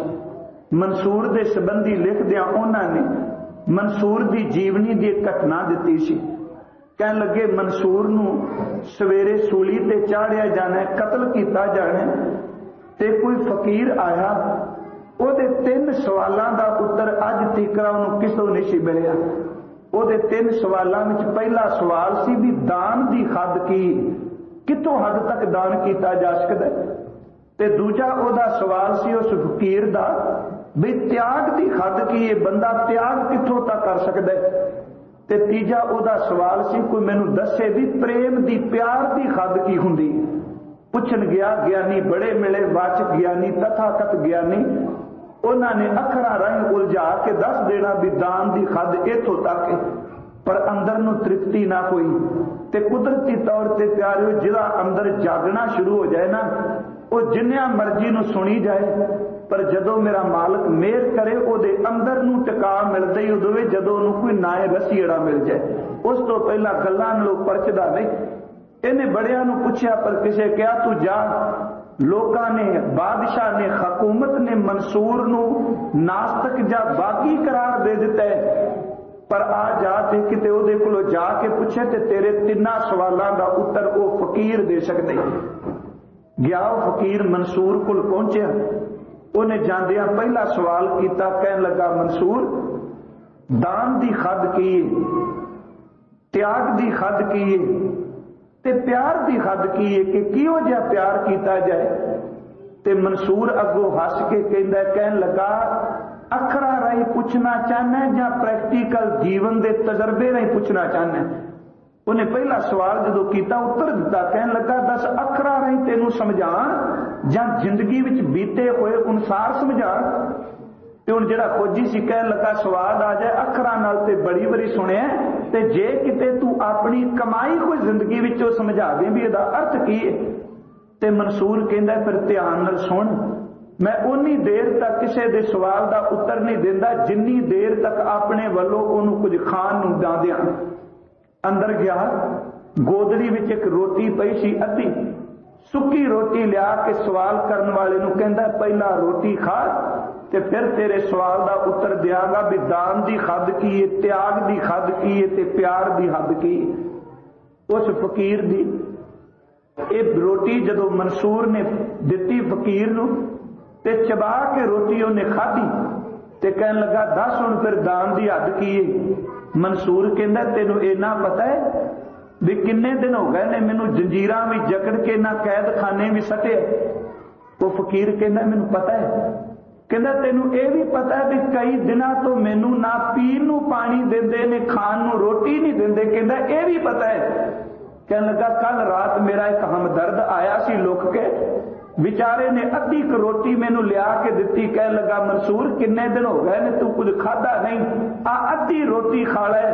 ਮਨਸੂਰ ਦੇ ਸੰਬੰਧੀ ਲਿਖਦਿਆਂ ਉਹਨਾਂ ਨੇ ਮਨਸੂਰ ਦੀ ਜੀਵਨੀ ਦੀ ਇੱਕ ਘਟਨਾ ਦਿੱਤੀ ਸੀ। ਕਹਿਣ ਲੱਗੇ ਮਨਸੂਰ ਨੂੰ ਸਵੇਰੇ ਸੂਲੀ ਤੇ ਚਾੜਿਆ ਜਾਣਾ, ਕਤਲ ਕੀਤਾ ਜਾਣਾ, ਤੇ ਕੋਈ ਫਕੀਰ ਆਇਆ, ਉਹਦੇ 3 ਸਵਾਲਾਂ ਦਾ ਉੱਤਰ ਅੱਜ ਤੱਕ ਉਹਨੂੰ ਕਿਸੋਂ ਨਹੀਂ ਮਿਲਿਆ। ਉਹਦੇ 3 ਸਵਾਲਾਂ ਵਿੱਚ ਪਹਿਲਾ ਸਵਾਲ ਸੀ ਵੀ ਦਾਨ ਦੀ ਹੱਦ ਕੀ, ਕਿੱਥੋਂ ਹੱਦ ਤੱਕ ਦਾਨ ਕੀਤਾ ਜਾ ਸਕਦਾ। ਤੇ ਦੂਜਾ ਉਹਦਾ ਸਵਾਲ ਸੀ ਉਸ ਫਕੀਰ ਦਾ ਵੀ ਤਿਆਗ ਦੀ ਹੱਦ ਕੀ ਹੈ, ਬੰਦਾ ਤਿਆਗ ਕਿੱਥੋਂ ਤੱਕ ਕਰ ਸਕਦਾ। ਤੇ ਤੀਜਾ ਉਹਦਾ ਸਵਾਲ ਸੀ ਕੋਈ ਮੈਨੂੰ ਦੱਸੇ ਵੀ ਪ੍ਰੇਮ ਦੀ, ਪਿਆਰ ਦੀ ਹੱਦ ਕੀ ਹੁੰਦੀ। ਪੁੱਛਣ ਗਿਆ, ਗਿਆਨੀ ਬੜੇ ਮਿਲੇ, ਵਾਚਕ ਗਿਆਨੀ, ਤਥਾਕਥ ਗਿਆਨੀ, ਉਹਨਾਂ ਨੇ ਅੱਖਰਾਂ ਰਾਹੀਂ ਉਲਝਾ ਕੇ ਦੱਸ ਦੇਣਾ ਵੀ ਦਾਨ ਦੀ ਹੱਦ ਇੱਥੋਂ ਤੱਕ ਹੈ। ਪਰ ਅੰਦਰ ਨੂੰ ਤ੍ਰਿਪਤੀ ਨਾ ਹੋਈ। ਤੇ ਕੁਦਰਤੀ ਤੌਰ ਤੇ ਪਿਆਰਿਓ, ਜਿਹਦਾ ਅੰਦਰ ਜਾਗਣਾ ਸ਼ੁਰੂ ਹੋ ਜਾਏ ਨਾ, ਉਹ ਜਿੰਨਿਆਂ ਮਰਜ਼ੀ ਨੂੰ ਸੁਣੀ ਜਾਏ, ਪਰ ਜਦੋਂ ਮੇਰਾ ਮਾਲਕ ਮਿਹਰ ਕਰੇ ਉਹਦੇ ਅੰਦਰ ਨੂੰ ਟਿਕਾ ਮਿਲਦਾ ਹੀ ਉਦੋਂ ਵੇ ਜਦੋਂ ਉਹਨੂੰ ਕੋਈ ਨਾਏ ਰਸੀੜਾ ਮਿਲ ਜਾਏ। ਉਸ ਤੋਂ ਪਹਿਲਾਂ ਗੱਲਾਂ ਨਾਲੋਂ ਪਰਚਦਾ ਨਹੀਂ। ਇਹਨੇ ਬੜਿਆਂ ਨੂੰ ਪੁੱਛਿਆ ਪਰ ਕਿਸੇ ਕਿਹਾ ਤੂੰ ਜਾ। ਲੋਕਾਂ ਨੇ, ਬਾਦਸ਼ਾਹ ਨੇ, ਹਕੂਮਤ ਨੇ ਮਨਸੂਰ ਨੂੰ ਨਾਸਤਕ ਜਾਂ ਬਾਗੀ ਕਰਾਰ ਦੇ ਦਿੱਤਾ ਹੈ। ਪਰ ਆ ਜਾ ਤੇ ਕਿਤੇ ਉਹਦੇ ਕੋਲੋਂ ਜਾ ਕੇ ਪੁੱਛੇ ਤੇ ਤੇਰੇ 3 ਸਵਾਲਾਂ ਦਾ ਉੱਤਰ ਉਹ ਫਕੀਰ ਦੇ ਸਕਦੇ। ਗਿਆ ਉਹ ਫਕੀਰ ਮਨਸੂਰ ਕੋਲ ਪਹੁੰਚਿਆ। ਉਹਨੇ ਜਾਂਦਿਆਂ ਪਹਿਲਾ ਸਵਾਲ ਕੀਤਾ, ਕਹਿਣ ਲੱਗਾ ਮਨਸੂਰ, ਦਾਨ ਦੀ ਹੱਦ ਕੀ ਹੈ, ਤਿਆਗ ਦੀ ਹੱਦ ਕੀ ਹੈ, ਤੇ ਪਿਆਰ ਦੀ ਹੱਦ ਕੀ ਹੈ ਕਿ ਕਿਹੋ ਜਿਹਾ ਪਿਆਰ ਕੀਤਾ ਜਾਏ। ਤੇ ਮਨਸੂਰ ਅੱਗੋਂ ਹੱਸ ਕੇ ਕਹਿੰਦਾ, ਕਹਿਣ ਲੱਗਾ ਅੱਖਰਾਂ ਰਾਹੀਂ ਪੁੱਛਣਾ ਚਾਹਨਾ ਜਾਂ ਪ੍ਰੈਕਟੀਕਲ ਜੀਵਨ ਦੇ ਤਜਰਬੇ ਰਾਹੀਂ ਪੁੱਛਣਾ ਚਾਹਨਾ। ਉਹਨੇ ਪਹਿਲਾ ਸਵਾਲ ਜਦੋਂ ਕੀਤਾ ਉੱਤਰ ਦਿੱਤਾ, ਕਹਿਣ ਲੱਗਾ ਦੱਸ ਅੱਖਰਾਂ ਰਾਹੀਂ ਤੈਨੂੰ ਸਮਝਾਣ ਜਾਂ ਜ਼ਿੰਦਗੀ ਵਿੱਚ ਬੀਤੇ ਹੋਏ ਅਨੁਸਾਰ ਸਮਝਾਣ। ਤੇ ਹੁਣ ਜਿਹੜਾ ਖੋਜੀ ਸੀ ਕਹਿਣ ਲੱਗਾ ਸਵਾਦ ਆ ਜਾਏ ਅੱਖਰਾਂ ਨਾਲ ਤੇ ਬੜੀ ਵਾਰੀ ਸੁਣਿਆ, ਤੇ ਜੇ ਕਿਤੇ ਤੂੰ ਆਪਣੀ ਕਮਾਈ ਕੋਈ ਜ਼ਿੰਦਗੀ ਵਿੱਚੋਂ ਸਮਝਾ ਦੇ ਵੀ ਇਹਦਾ ਅਰਥ ਕੀ ਹੈ। ਤੇ ਮਨਸੂਰ ਕਹਿੰਦਾ ਫਿਰ ਧਿਆਨ ਨਾਲ ਸੁਣ, ਮੈਂ ਉਨੀ ਦੇਰ ਤੱਕ ਕਿਸੇ ਦੇ ਸਵਾਲ ਦਾ ਉੱਤਰ ਨਹੀਂ ਦਿੰਦਾ ਜਿੰਨੀ ਦੇਰ ਤੱਕ ਆਪਣੇ ਵੱਲੋਂ ਉਹਨੂੰ ਕੁਝ ਖਾਣ ਨੂੰ ਨਾ ਦਿਆਂ। ਅੰਦਰ ਗਿਆ, ਗੋਦੜੀ ਵਿੱਚ ਇੱਕ ਰੋਟੀ ਪਈ ਸੀ ਅੱਧੀ, ਸੁੱਕੀ ਰੋਟੀ ਲਿਆ ਕੇ ਸਵਾਲ ਕਰਨ ਵਾਲੇ ਨੂੰ ਕਹਿੰਦਾ ਪਹਿਲਾਂ ਰੋਟੀ ਖਾ ਤੇ ਫਿਰ ਤੇਰੇ ਸਵਾਲ ਦਾ ਉੱਤਰ ਦਿਆਂਗਾ ਵੀ ਦਾਨ ਦੀ ਹੱਦ ਕੀ ਹੈ, ਤਿਆਗ ਦੀ ਹੱਦ ਕੀ ਹੈ ਤੇ ਪਿਆਰ ਦੀ ਹੱਦ ਕੀ ਹੈ। ਉਸ ਫਕੀਰ ਦੀ ਇਹ ਰੋਟੀ ਜਦੋਂ ਮਨਸੂਰ ਨੇ ਦਿੱਤੀ ਫਕੀਰ ਨੂੰ ਤੇ ਚਬਾ ਕੇ ਰੋਟੀ ਉਹਨੇ ਖਾਧੀ ਤੇ ਕਹਿਣ ਲੱਗਾ ਦੱਸ ਹੁਣ ਫਿਰ ਦਾਨ ਦੀ ਹੱਦ ਕੀ ਹੈ। ਮਨਸੂਰ ਕਹਿੰਦਾ ਤੈਨੂੰ ਇੰਨਾ ਪਤਾ ਹੈ ਵੀ ਕਿੰਨੇ ਦਿਨ ਹੋ ਗਏ ਨੇ ਮੈਨੂੰ ਜੰਜੀਰਾਂ ਵਿੱਚ ਜਕੜ ਕੇ ਨਾ ਕੈਦਖਾਨੇ ਵਿੱਚ ਸੱਟਿਆ। ਉਹ ਫਕੀਰ ਕਹਿੰਦਾ ਮੈਨੂੰ ਪਤਾ ਹੈ। कहता तेनू ये भी पता है भी कई दिनों तो मैनू ना पीन नू पानी देंदे ने, खान नू रोटी नहीं देंदे। कहता ये भी पता है। कहने लगा कल रात मेरा एक हमदर्द आया सी लुक के, बेचारे ने अद्धी क रोटी मैनू लिया के दिती। कह लगा मंसूर किन्ने दिन हो गए ने तू कुछ खादा नहीं, आ अद्धी रोटी खा ले,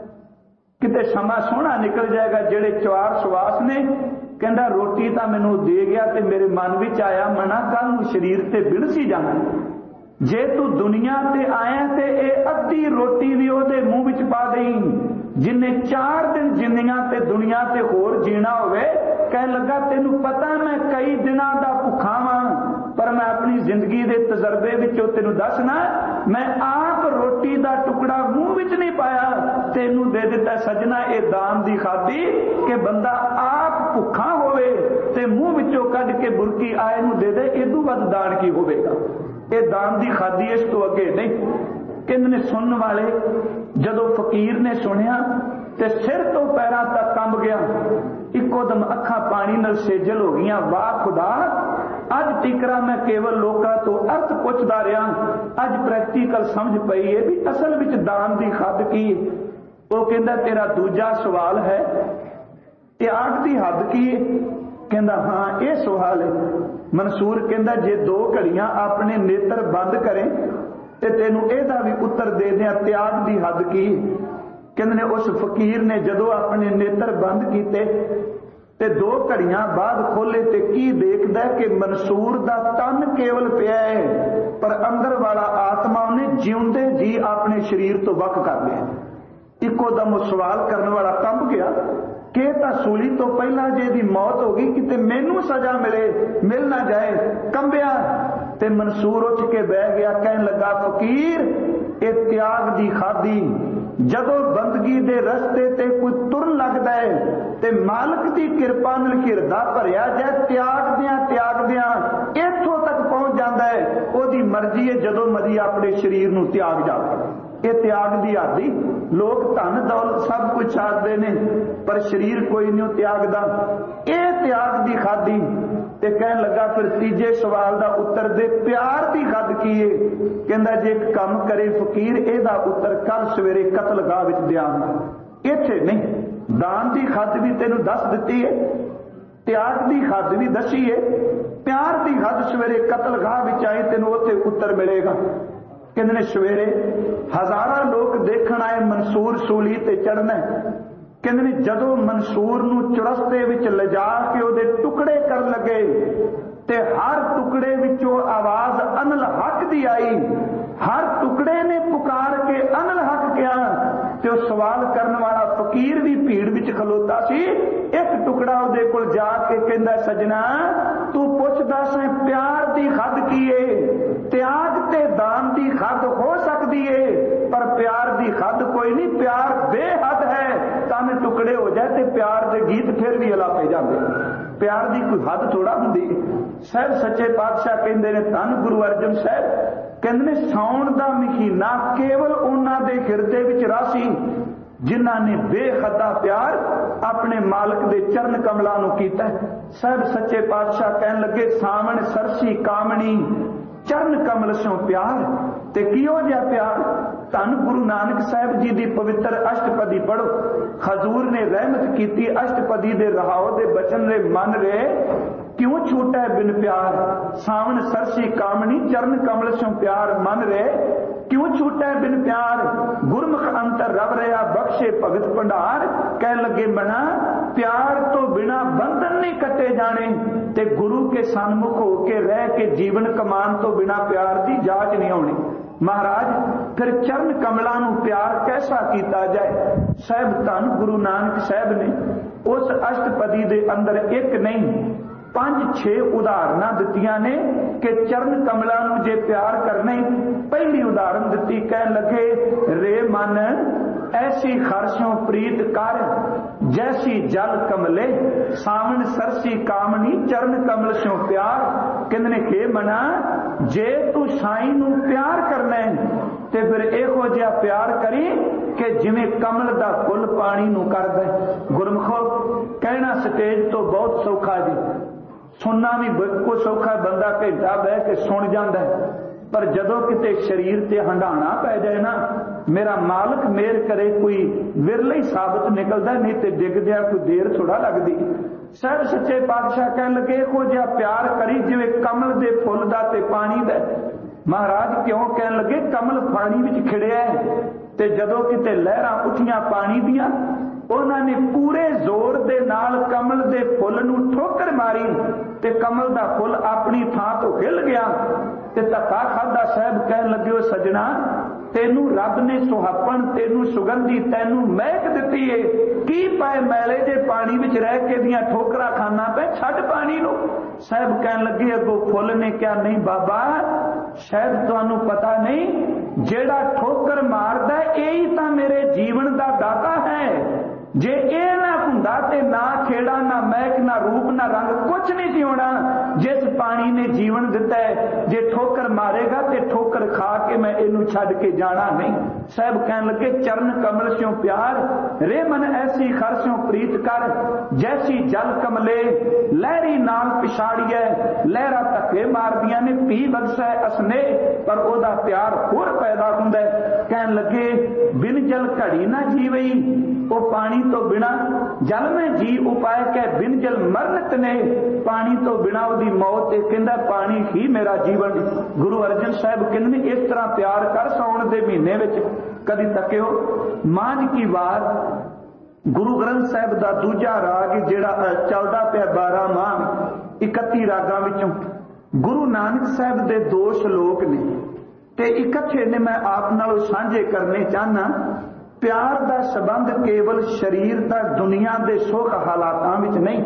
किते समा सोहना निकल जाएगा। जेड़े 4 सवास ने कहता रोटी तो मैनू दे गया ते मेरे मन विच आया मना कल नू शरीर ते बिड़सी जाना, जे तू दुनिया ते आया ते ए अद्धी रोटी भी ओदे मुंह विच पा देई, जिन्हें 4 दिन जिंदियां ते दुनिया ते होर जीना होवे। कह लगा तेनू पता मैं कई दिनों का भुखा वां, पर मैं अपनी जिंदगी के तजर्बे विचों तेनू दसना, मैं आप रोटी का टुकड़ा मुंह विच नहीं पाया, तेनू दे दिता सजना ए दान दी खादी कि बंदा आप भुखा होवे ते मुंह विचों कढ के बुरकी आए नू दे दे, इदू वध दान की होवेगा। ये दान दी खादी इस तो अगे नहीं। कहंदे ने सुनने वाले जदों फकीर ने सुनिया ते सिर तो पैरों तक कंब गया, इको दम अखा पानी नाल सेजल हो गईयां। वाह खुदा, अज तिकरा मैं केवल लोकां तो अर्थ पुछदा रहा, अज प्रैक्टिकल समझ पई है भी असल विच दान दी खद की। वो कहंदा तेरा दूजा सवाल है त्याग दी हद की है? कहंदा हाँ ये सवाल है। मंसूर कहंदा जे 2 घड़ियां अपने नेत्र बंद करें ते तेनू एदा भी उत्तर दे दिया त्याग दी हद की। कहंदे ने उस फकीर ने जदों अपने नेत्र बंद कीते ते 2 घड़ियां बाद खोले ते की देखदा कि मंसूर दा तन केवल पिया है, पर अंदर वाला आत्मा ने जिउंदे जी अपने शरीर तो वख कर लिया। इको दम सवाल करने वाला कंब गया कि तां सूली तो पहला जे दी मौत हो गई, किते मैनू सजा मिल ना जाए। कंबिया ते मंसूर उठ के बह गया। कहने लगा फकीर ये त्याग दी खादी, जदों बंदगी दे रस्ते ते कोई तुर लगदा है ते मालिक दी किरपा नाल हिरदा भरिया जाए, त्याग दियां इत्थों तक पहुंच जाता है। ओदी मर्जी है जदों मर्जी अपने शरीर नू त्याग जावे। ये त्याग दी आदि लोग धन दौलत सब कुछ छाड़ते ने, पर शरीर कोई नहीं त्यागदा। ये त्याग दी खादी ते कहन लगा फिर तीजे सवाल दा उत्तर दे प्यार दी खद की है? कहंदा जे एक काम करे फकीर एदा उत्तर कल सवेरे कतलगाह विच देआंगा। इत्थे नहीं, दान दी खद भी तेनू दस दित्ती है, त्याग दी खद भी दसी है, प्यार दी खद सवेरे कतलगाह विच आई तेनू उत्थे उत्तर मिलेगा। कहंदे ने सवेरे हजारां लोग देखण आए मंसूर सूली ते चढ़ना। कहंदे ने जदों मंसूर नू चुरस्ते विच लिजा के ओदे टुकड़े कर लगे ते हर टुकड़े विचों आवाज अनल हक दी आई। हर टुकड़े ने पुकार के अनल हक किया ते उस सवाल करने वाला फकीर भी भीड़ विच खलोता सी। एक टुकड़ा ओदे कोल जाके कहंदा सजना तू पुछदा सैं प्यार दी खद की है? त्याग ते दान दी खद हो सकती है, पर प्यार दी खद कोई नहीं। प्यार बेहद है, तन टुकड़े हो जाए ते प्यार दे गीत फिर भी अला पे जाते। प्यार दी कोई हद थोड़ा हुंदी। साहब सच्चे पातशाह कहंदे ने धन गुरु अर्जन साहब कहंदे ने साउण दा महीना केवल उन्हां दे हिरदे विच रासी जिन्हां ने बेहदा प्यार अपने मालिक दे चरण कमलां नूं कीता। साहब सच्चे पातशाह कहन लगे सावण सरसी कामणी चरण कमल सो प्यार ते किहो जिहा प्यार। धन गुरु नानक साहब जी दी पवित्र अष्टपदी पढ़ो। हजूर ने रहमत कीती अष्टपदी दे रहाओ दे बचन रे मन रे क्यों छूटा है बिन प्यार। सावन सरसी कामनी चरण कमल सो प्यार मन रे क्यों छूटा है बिन प्यार। गुरमुख अंतर रब रहा बख्शे भगत भंडार। कह लगे मना प्यार तो बिना बंधन नहीं कटे जाने ते गुरु के सन्मुख होके रह के जीवन कमान तो बिना प्यार की जांच नहीं होनी। महाराज फिर चरण कमलों नूं प्यार कैसा किया जाए। साहब धन गुरु नानक साहब ने उस अष्टपदी दे अंदर एक नहीं 5-6 उदाहरण दित्तियां ने कि चरण कमलों नूं जे प्यार करने। पहली उदाहरण दित्ती कह लगे रे मन ऐसी खरशों प्रीत कर जैसी जल कमले सावन सरसी कामनी चरण कमल सो प्यार। कहंदे खे मना जे तू साईं नूं प्यार करना है ते फिर इहो जिहा प्यार करी कि जिवें कमल दा फुल पानी नूं करदा। गुरमुखो कहना स्टेज तो बहुत सौखा जी, सुनना भी बिल्कुल सौखा। बंदा घंटा बह के सुन जाता है, पर जदों किते शरीर ते हंडाणा पै जाए ना, मेरा मालिक मेहर करे कोई विरला ही साबित निकलदा, नहीं ते डिगदिया कोई देर थोड़ा लगदी। साहब सच्चे पातशाह कह लगे इहो जिहा प्यार करी जिवें कमल दे फुੱਲ दा ते पानी दा। महाराज क्यों कह लगे? कमल पानी विच खिड़िया है ते जदों किते लहरां उठियां पानी दियां, उन्हां ने पूरे जोर दे नाल कमल दे फुੱਲ नूं ठोकर मारी ते कमल दा फुੱਲ अपनी थां तो हिल गया ते धक्का खादा। साहब कह लगे ओ सजना, तेनू रब ने सुहापन, तेनू सुगंधी, तेनू महक दिती है, की पाए मैले जे पानी विच रह के दियां ठोकरा खाना पे, छड्ड पानी नूं। साहब कह लगे अगों फुੱਲ ने क्या? नहीं बाबा, शायद तुहानू पता नहीं, जेड़ा ठोकर मारदा यही तां मेरे जीवन दा दाता है। जे ये ना हुंदा ते ना खेड़ा, ना महक, ना रूप, ना रंग, कुछ नहीं सी होना जिस पानी ने जीवन दिता है। जे ठोकर मारेगा ते ठोकर खा के मैं इनू छड्ड के जाना नहीं। साहब कह लगे चरण कमल स्यों प्यार, रे मन ऐसी खर स्यों प्रीत कर, जैसी जल कमले लहरी नाल पिछाड़िए, लहरा धक्के मारदियां ने पी बगसै असने, पर ओदा प्यार होर पैदा हुंदा है। कह लगे बिन जल घड़ी ना जीवई, वो पानी तो बिना जल में जी उपाय कह बिन जल मरनत ने, पानी तो बिना उदी मौत है, कहंदा पानी ही मेरा जीवन। गुरु अर्जन साहब कहंदे इस तरह प्यार कर साउण दे महीने विच कदी तकियो। मांझ की वार गुरु ग्रंथ साहब दा दूजा राग जिहड़ा चलदा पिया 12 माह 31 रागां विचों गुरु नानक साहब दे 2 श्लोक ने ते इकट्ठे ने मैं आप नाल साझे करने चाहना। प्यार दा संबंध केवल शरीर दा दुनिया दे सुख हालातां विच नहीं,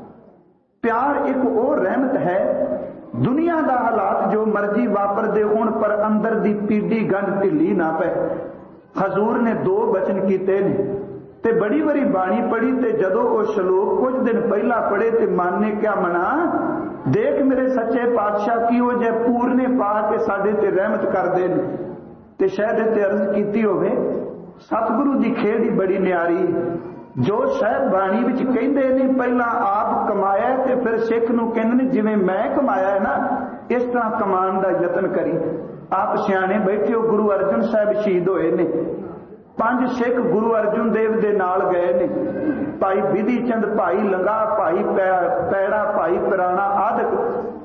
प्यार एक और रहमत है। दुनिया दा हालात जो मर्जी वापरदे होण पर अंदर दी पीढ़ी गंढ ढिली ना पै। हजूर ने 2 बचन कीते ने ते बड़ी बड़ी बाणी पढ़ी ते जदों वो श्लोक कुछ दिन पहला पढ़े ते मन ने क्या मना, देख मेरे सच्चे पातशाह की वो जे पूरने पा के साडे ते रहमत करदे ने। ते शायद ते अर्ज कीती होवे सतगुरु दी खेड़ ही बड़ी न्यारी, जो शायद बाणी विच कहंदे ने पहला आप कमाया ते फिर सिख नूं कहंदे ने जिवें मैं कमाया है ना, इस तरह कमान दा यतन करी। आप सियाणे बैठे हो, गुरु अर्जन साहब शहीद होए ने, 5 सिख गुरु अर्जन देव दे नाल गए ने, भाई विधि चंद, भाई लंगा, भाई पैड़ा, भाई पिराना आदि,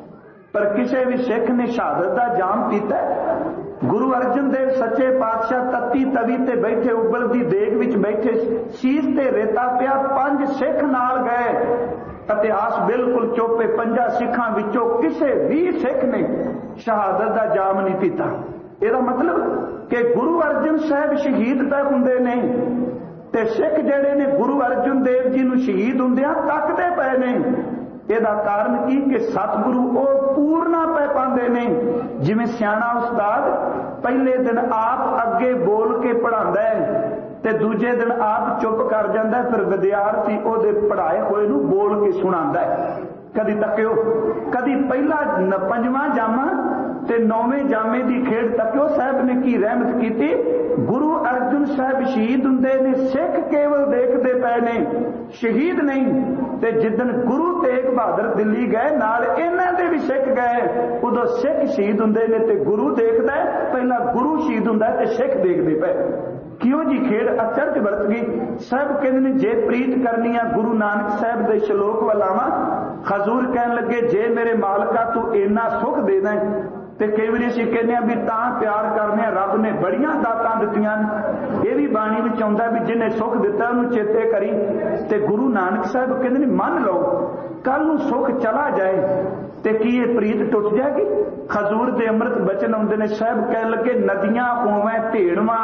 पर किसी भी सिख ने शहादत का जाम पीता। गुरु अर्जन देव सच्चे पातशाह तत्ती तवी ते बैठे, उबलदी देग विच बैठे, शीश ते रेता पिया, 5 सिख नाल गए। इतिहास बिल्कुल चुप है, 5 सिखां विचों किसी भी सिख ने शहादत का जाम नहीं पीता। ਇਹਦਾ मतलब कि गुरु अर्जन साहब शहीद पै हुंदे ने ते सिख जिहड़े ने गुरु अर्जन देव जी नूं शहीद हुंदियां तकदे पए ने। ਇਹਦਾ कारण की कि सतगुरु वो पूरना पै पांदे ने। जिवें सियाणा उस्ताद पहले दिन आप अगे बोल के पढ़ांदा है ते दूजे दिन आप चुप कर जांदा है, फिर विद्यार्थी ਉਹਦੇ पढ़ाए होए नूं बोल के सुणांदा है। कदी तकियो, कदी पहला 5वां जामा ते 9वें जामे की खेड़ तकियो। साहब ने की रहमत की, गुरु अर्जन साहब शहीद हुंदे ने, सिख केवल देखते पे ने, शहीद नहीं। ते जिदन गुरु तेग बहादुर दिल्ली गए नाल इन्हां दे भी सिख गए, उदों सिख शहीद हुंदे ने ते गुरु देखदा है, पहला गुरु शहीद हुंदा ते सिख देखदे पे। क्यों जी खेड़ अचरज बरत गई। साहब कहंदे ने जे प्रीत करनी है गुरु नानक साहब दे श्लोक वलावा। हजूर कहन लगे जे मेरे मालका तू इन्ना सुख देना है ते कई बार असीं कहने भी तां प्यार करने, रब ने बड़ियां दातां दित्तियां ने। ये भी बाणी विच आउंदा भी जिन्हें सुख दिता उन्हें चेते करी। ते गुरु नानक साहब कहंदे ने मन लो कल नूं सुख चला जाए ते की ये प्रीत टुट जाएगी। हजूर दे अमृत बचन आउंदे ने। साहब कहन लगे नदियां होवे ढेड़वां,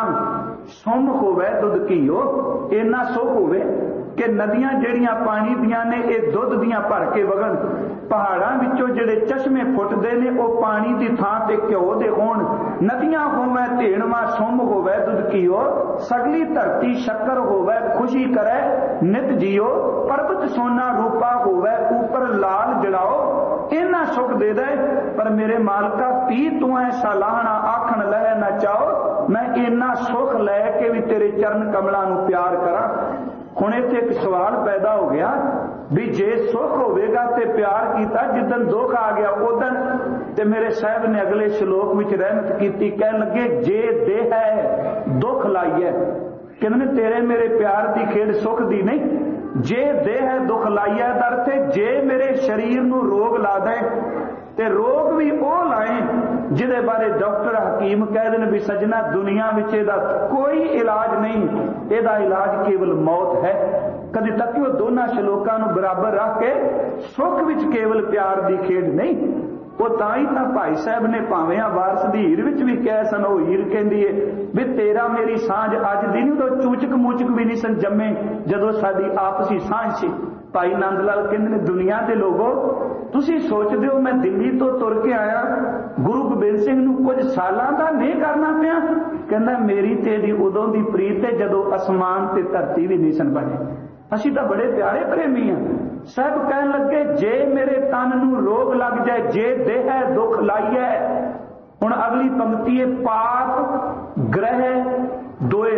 सुम होवे दुध घीओ। इन्ना सुख होवे कि नदियां जड़ियां पानी दियां ने ये दुध दियां भर के वगन, पहाड़ां विचों जिहड़े चश्मे फुटदे ने वो पानी दी थां ते घ्यो दे होण। नदियां होवे ढेड़वां, सुम होवे दुध घीओ, सगली धरती शक्कर होवे खुशी करे नित जियो। पर्वत सोना रूपा होवे ऊपर लाल जड़ाओ। इन्ना सुख दे दे पर मेरे मालका पी तू ऐ सलाहना आखण लह ना चाहो। मैं इन्ना सुख लैके भी तेरे चरण कमलों नूं प्यार करा। हुण इत्थे एक सवाल पैदा हो गया भी जे सुख होवेगा ते प्यार कीता, जिदन दुख आ गया उदन ਤੇ ਮੇਰੇ ਸਾਹਿਬ ਨੇ ਅਗਲੇ ਸ਼ਲੋਕ ਵਿੱਚ ਰਹਿਮਤ ਕੀਤੀ, ਕਹਿਣ ਲੱਗੇ ਜੇ ਦੇਹ ਹੈ ਦੁੱਖ ਲਾਈਐ, ਕਹਿੰਦੇ ਨੇ ਤੇਰੇ ਮੇਰੇ ਪਿਆਰ ਦੀ ਖੇਡ ਸੁੱਖ ਦੀ ਨਹੀਂ, ਜੇ ਦੇਹ ਹੈ ਦੁੱਖ ਲਾਈਐ ਦਾ ਅਰਥ ਹੈ ਜੇ ਮੇਰੇ ਸਰੀਰ ਨੂੰ ਰੋਗ ਲਾ ਦੇ, ਤੇ ਰੋਗ ਵੀ ਉਹ ਲਾਏ ਜਿਹਦੇ ਬਾਰੇ ਡਾਕਟਰ ਹਕੀਮ ਕਹਿ ਦੇਣ ਵੀ ਸੱਜਣਾ ਦੁਨੀਆ ਵਿੱਚ ਇਹਦਾ ਕੋਈ ਇਲਾਜ ਨਹੀਂ, ਇਹਦਾ ਇਲਾਜ ਕੇਵਲ ਮੌਤ ਹੈ। ਕਦੇ ਤੱਕ ਉਹ ਦੋਨਾਂ ਸ਼ਲੋਕਾਂ ਨੂੰ ਬਰਾਬਰ ਰੱਖ ਕੇ ਸੁੱਖ ਵਿੱਚ ਕੇਵਲ ਪਿਆਰ ਦੀ ਖੇਡ ਨਹੀਂ। ਉਹ ਤਾਂ ਹੀ ਤਾਂ ਭਾਈ ਸਾਹਿਬ ਨੇ ਭਾਵੇਂ ਆ ਵਾਰਸ ਦੀ ਹੀਰ ਵਿੱਚ ਵੀ ਕਹਿ ਸਨ, ਉਹ ਹੀਰ ਕਹਿੰਦੀ ਏ ਵੀ ਤੇਰਾ ਮੇਰੀ ਸਾਂਝ ਅੱਜ ਦੀ ਨਹੀਂ, ਉਦੋਂ ਚੂਚਕ ਮੂਚਕ ਵੀ ਨਹੀਂ ਸਨ ਜੰਮੇ ਜਦੋਂ ਸਾਡੀ ਆਪਸੀ ਸਾਂਝ ਸੀ। ਭਾਈ ਨੰਦ ਲਾਲ ਕਹਿੰਦੇ ਨੇ ਦੁਨੀਆ ਦੇ ਲੋਗੋ ਤੁਸੀਂ ਸੋਚਦੇ ਹੋ ਮੈਂ ਦਿੱਲੀ ਤੋਂ ਤੁਰ ਕੇ ਆਇਆ, ਗੁਰੂ ਗੋਬਿੰਦ ਸਿੰਘ ਨੂੰ ਕੁਝ ਸਾਲਾਂ ਦਾ ਨਹੀਂ ਕਰਨਾ ਪਿਆ, ਕਹਿੰਦਾ ਮੇਰੀ ਤੇ ਇਹਦੀ ਉਦੋਂ ਦੀ ਪ੍ਰੀਤ ਹੈ ਜਦੋਂ ਅਸਮਾਨ ਤੇ ਧਰਤੀ ਵੀ ਨਹੀਂ ਸਨ ਬਣੇ। ਅਸੀਂ ਤਾਂ ਬੜੇ ਪਿਆਰੇ ਪ੍ਰੇਮੀ ਹਾਂ। ਸਾਹਿਬ ਕਹਿਣ ਲੱਗੇ ਜੇ ਮੇਰੇ ਤਨ ਨੂੰ ਰੋਗ ਲੱਗ ਜਾਏ, ਜੇ ਦੇਹ ਹੈ ਦੁੱਖ ਲਾਈਐ। ਹੁਣ ਅਗਲੀ ਪੰਕਤੀ ਹੈ ਪਾਪ ਗ੍ਰਹਿ ਦੋਏ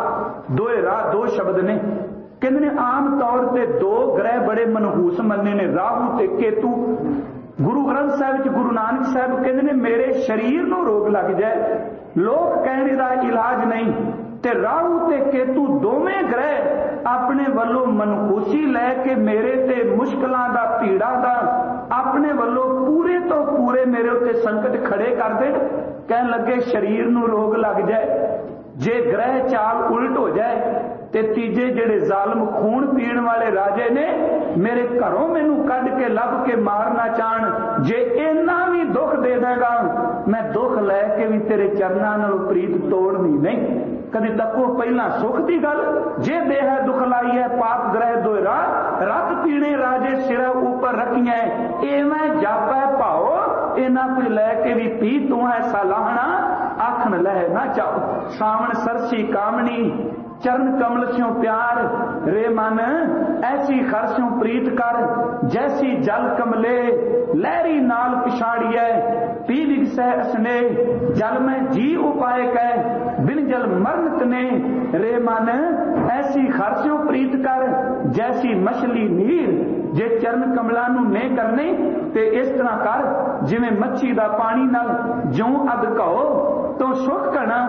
ਰਾਹ ਦੋ ਸ਼ਬਦ ਨੇ। ਕਹਿੰਦੇ ਨੇ ਆਮ ਤੌਰ ਤੇ ਦੋ ਗ੍ਰਹਿ ਬੜੇ ਮਨਹੂਸ ਮੰਨੇ ਨੇ, ਰਾਹੂ ਤੇ ਕੇਤੂ। ਗੁਰੂ ਗ੍ਰੰਥ ਸਾਹਿਬ ਵਿੱਚ ਗੁਰੂ ਨਾਨਕ ਸਾਹਿਬ ਕਹਿੰਦੇ ਨੇ ਮੇਰੇ ਸਰੀਰ ਨੂੰ ਰੋਗ ਲੱਗ ਜਾਏ, ਲੋਕ ਕਹਿਣ ਦਾ ਇਲਾਜ ਨਹੀਂ, ਤੇ ਰਾਹੂ ਤੇ ਕੇਤੂ ਦੋਵੇਂ ਗ੍ਰਹਿ ਆਪਣੇ ਵੱਲੋਂ ਮਨਹੂਸੀ ਲੈ ਕੇ ਮੇਰੇ ਤੇ ਮੁਸ਼ਕਲਾਂ ਦਾ ਭੀੜਾ ਦਾ ਆਪਣੇ ਵੱਲੋਂ ਪੂਰੇ ਤੋਂ ਪੂਰੇ ਮੇਰੇ ਉੱਤੇ ਸੰਕਟ ਖੜੇ ਕਰ ਦੇਣ। ਕਹਿਣ ਲੱਗੇ ਸਰੀਰ ਨੂੰ ਰੋਗ ਲੱਗ ਜਾਏ, ਜੇ ਗ੍ਰਹਿ ਚਾਲ ਉਲਟ ਹੋ ਜਾਏ, ਤੇ ਤੀਜੇ ਜਿਹੜੇ ਜ਼ਾਲਮ ਖੂਨ ਪੀਣ ਵਾਲੇ ਰਾਜੇ ਨੇ ਮੇਰੇ ਘਰੋਂ ਮੈਨੂੰ ਕੱਢ ਕੇ ਲੱਭ ਕੇ ਮਾਰਨਾ ਚਾਹਣ, ਜੇ ਇਹਨਾਂ ਵੀ ਦੁੱਖ ਦੇ ਦੇਗਾ ਮੈਂ ਦੁੱਖ ਲੈ ਕੇ ਵੀ ਤੇਰੇ ਚਰਨਾਂ ਨਾਲ ਪ੍ਰੀਤ ਤੋੜਨੀ ਨਹੀਂ। ਕਦੇ ਤੱਕੋ ਪਹਿਲਾਂ ਸੁੱਖ ਦੀ ਗੱਲ, ਜੇ ਦੇਹ ਦੁੱਖ ਲਾਈ ਹੈ ਪਾਪ ਗ੍ਰਹਿ ਦੋਏ ਰਾਹ, ਰਤ ਪੀਣੇ ਰਾਜੇ ਸਿਰ ਉੱਪਰ ਰੱਖੀਆਂ, ਐਵੇਂ ਜਾਪੈ ਭਾਓ ਇਹਨਾਂ ਕੋਈ ਲੈ ਕੇ ਵੀ ਪੀ ਤੂੰ ਐਸਾ ਲਾਹਣਾ ਆਖਣ ਲਹਿ ਨਾ ਚਾਓ। ਸਾਵਣ ਸਰਸੀ ਕਾਮਣੀ चरण कमल स्यों प्यार, रे मन ऐसी खर स्यों प्रीत कर, जैसी जल कमले लहरी नाल पिछाड़िए, पी विगसै असने जल में जी उपाय कह, बिन जल मरण तने, रे मन ऐसी खर स्यों प्रीत कर, जैसी मछली नीर। जे चरण कमलों नूं नहीं करने ते इस तरह कर जिवें मच्छी दा पानी नाल ज्यों अग घओ तो सुख घना,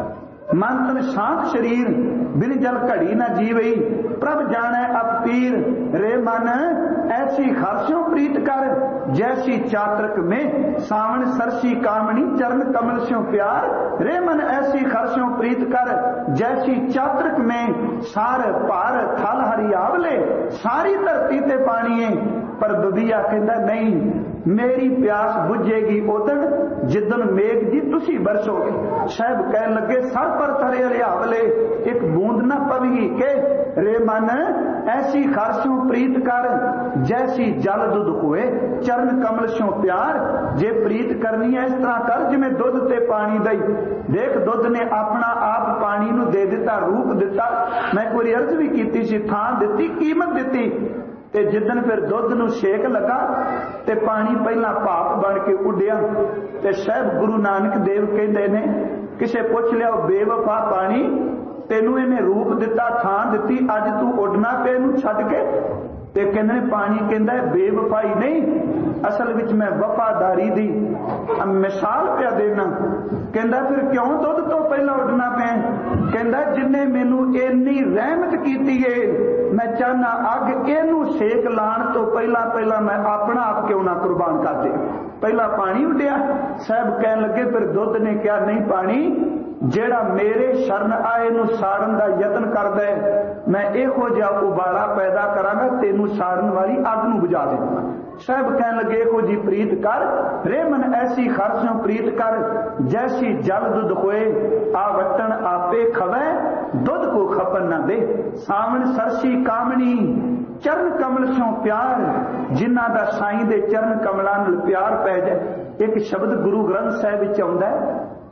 मन तन शांत शरीर बिन जल घड़ी न जीवई, प्रभ जाने अब पीर। रे मन ऐसी खर्षों प्रीत कर, जैसी चात्रक में सावन सरसी कामनी चरण कमल स्यों प्यार। रे मन ऐसी खर्षों प्रीत कर, जैसी चात्रक में सार पार थल हरियावले, सारी धरती ते पानी है। पर दुबिया कहता नहीं मेरी प्यास बुझेगी उदन जिदन मेघ जी तुसी बरसोगे। साहब कह लगे सर पर थरे हरियावले एक बूंद न पवेगी के, रे मन ऐसी खर्षों प्रीत कर, जैसी जल दुध होए चरण कमल स्यों प्यार। जे प्रीत करनी है इस तरह कर जिवें दुध ते पानी दई। देख दुध ने अपना आप पानी नूं दे दिता, रूप दिता। मैं कोई अर्ज भी कीती सी, थां दिती, कीमत दिती, ते जिदन फिर दुध नूं सेक लगा ते पानी पहला भाप बन के उड्डिया। ते साहब गुरु नानक देव कहते ने किसे पुछ लिया बेवफा पानी तेनू इन्हें रूप दिता, थां दिती, अज तू उडना पे इनू छड्ड के। ते कहंदे ने पानी कहंदा बेवफाई नहीं, असल विच मैं वफादारी दी मिसाल पिया देना। कहंदा फिर क्यों दुध तो पहला उडना पे? कहंदा जिन्हें मैनू इन्नी रहमत कीती है मैं चाहना अग इनू सेक लाण तो पहला पहला मैं अपना आप क्यों ना कुर्बान कर दे। पहला पानी उड्डिया। साहब कहन लगे फिर दुध ने कहा नहीं पानी जेड़ा मेरे शरण आए नू साड़न दा यतन करदा है मैं इहो जिहा उबाला पैदा करांगा, तेनू साड़न वाली अग नू बुझा देवांगा। साहब कहन लगे इहो जी प्रीत कर, रे मन ऐसी खर्षों प्रीत कर, जैसी जल दुध होए आवटन आपे खवै, दुध को खपन न दे। सावन सरसी कामनी चरण कमल स्यों प्यार, जिन्हां दा साईं दे चरण कमलां नाल प्यार पै जाए। एक शब्द गुरु ग्रंथ साहिब विच आउंदा है,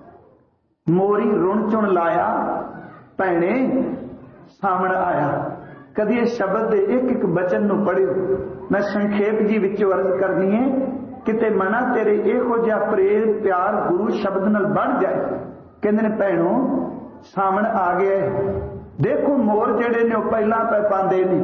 मोरी रुण चुन लाया भैणे सावण आया। कदी इस शब्द के एक एक बचन नूं पढ़ियो। मैं संखेप जी विचों अर्ज करनी है किते मना तेरे इहो जिहा प्रेम प्यार गुरु शब्द नाल बन जाए। कहंदे ने भैणो सावण आ गया, देखो मोर जेड़े ने पहला पै पांदे ने,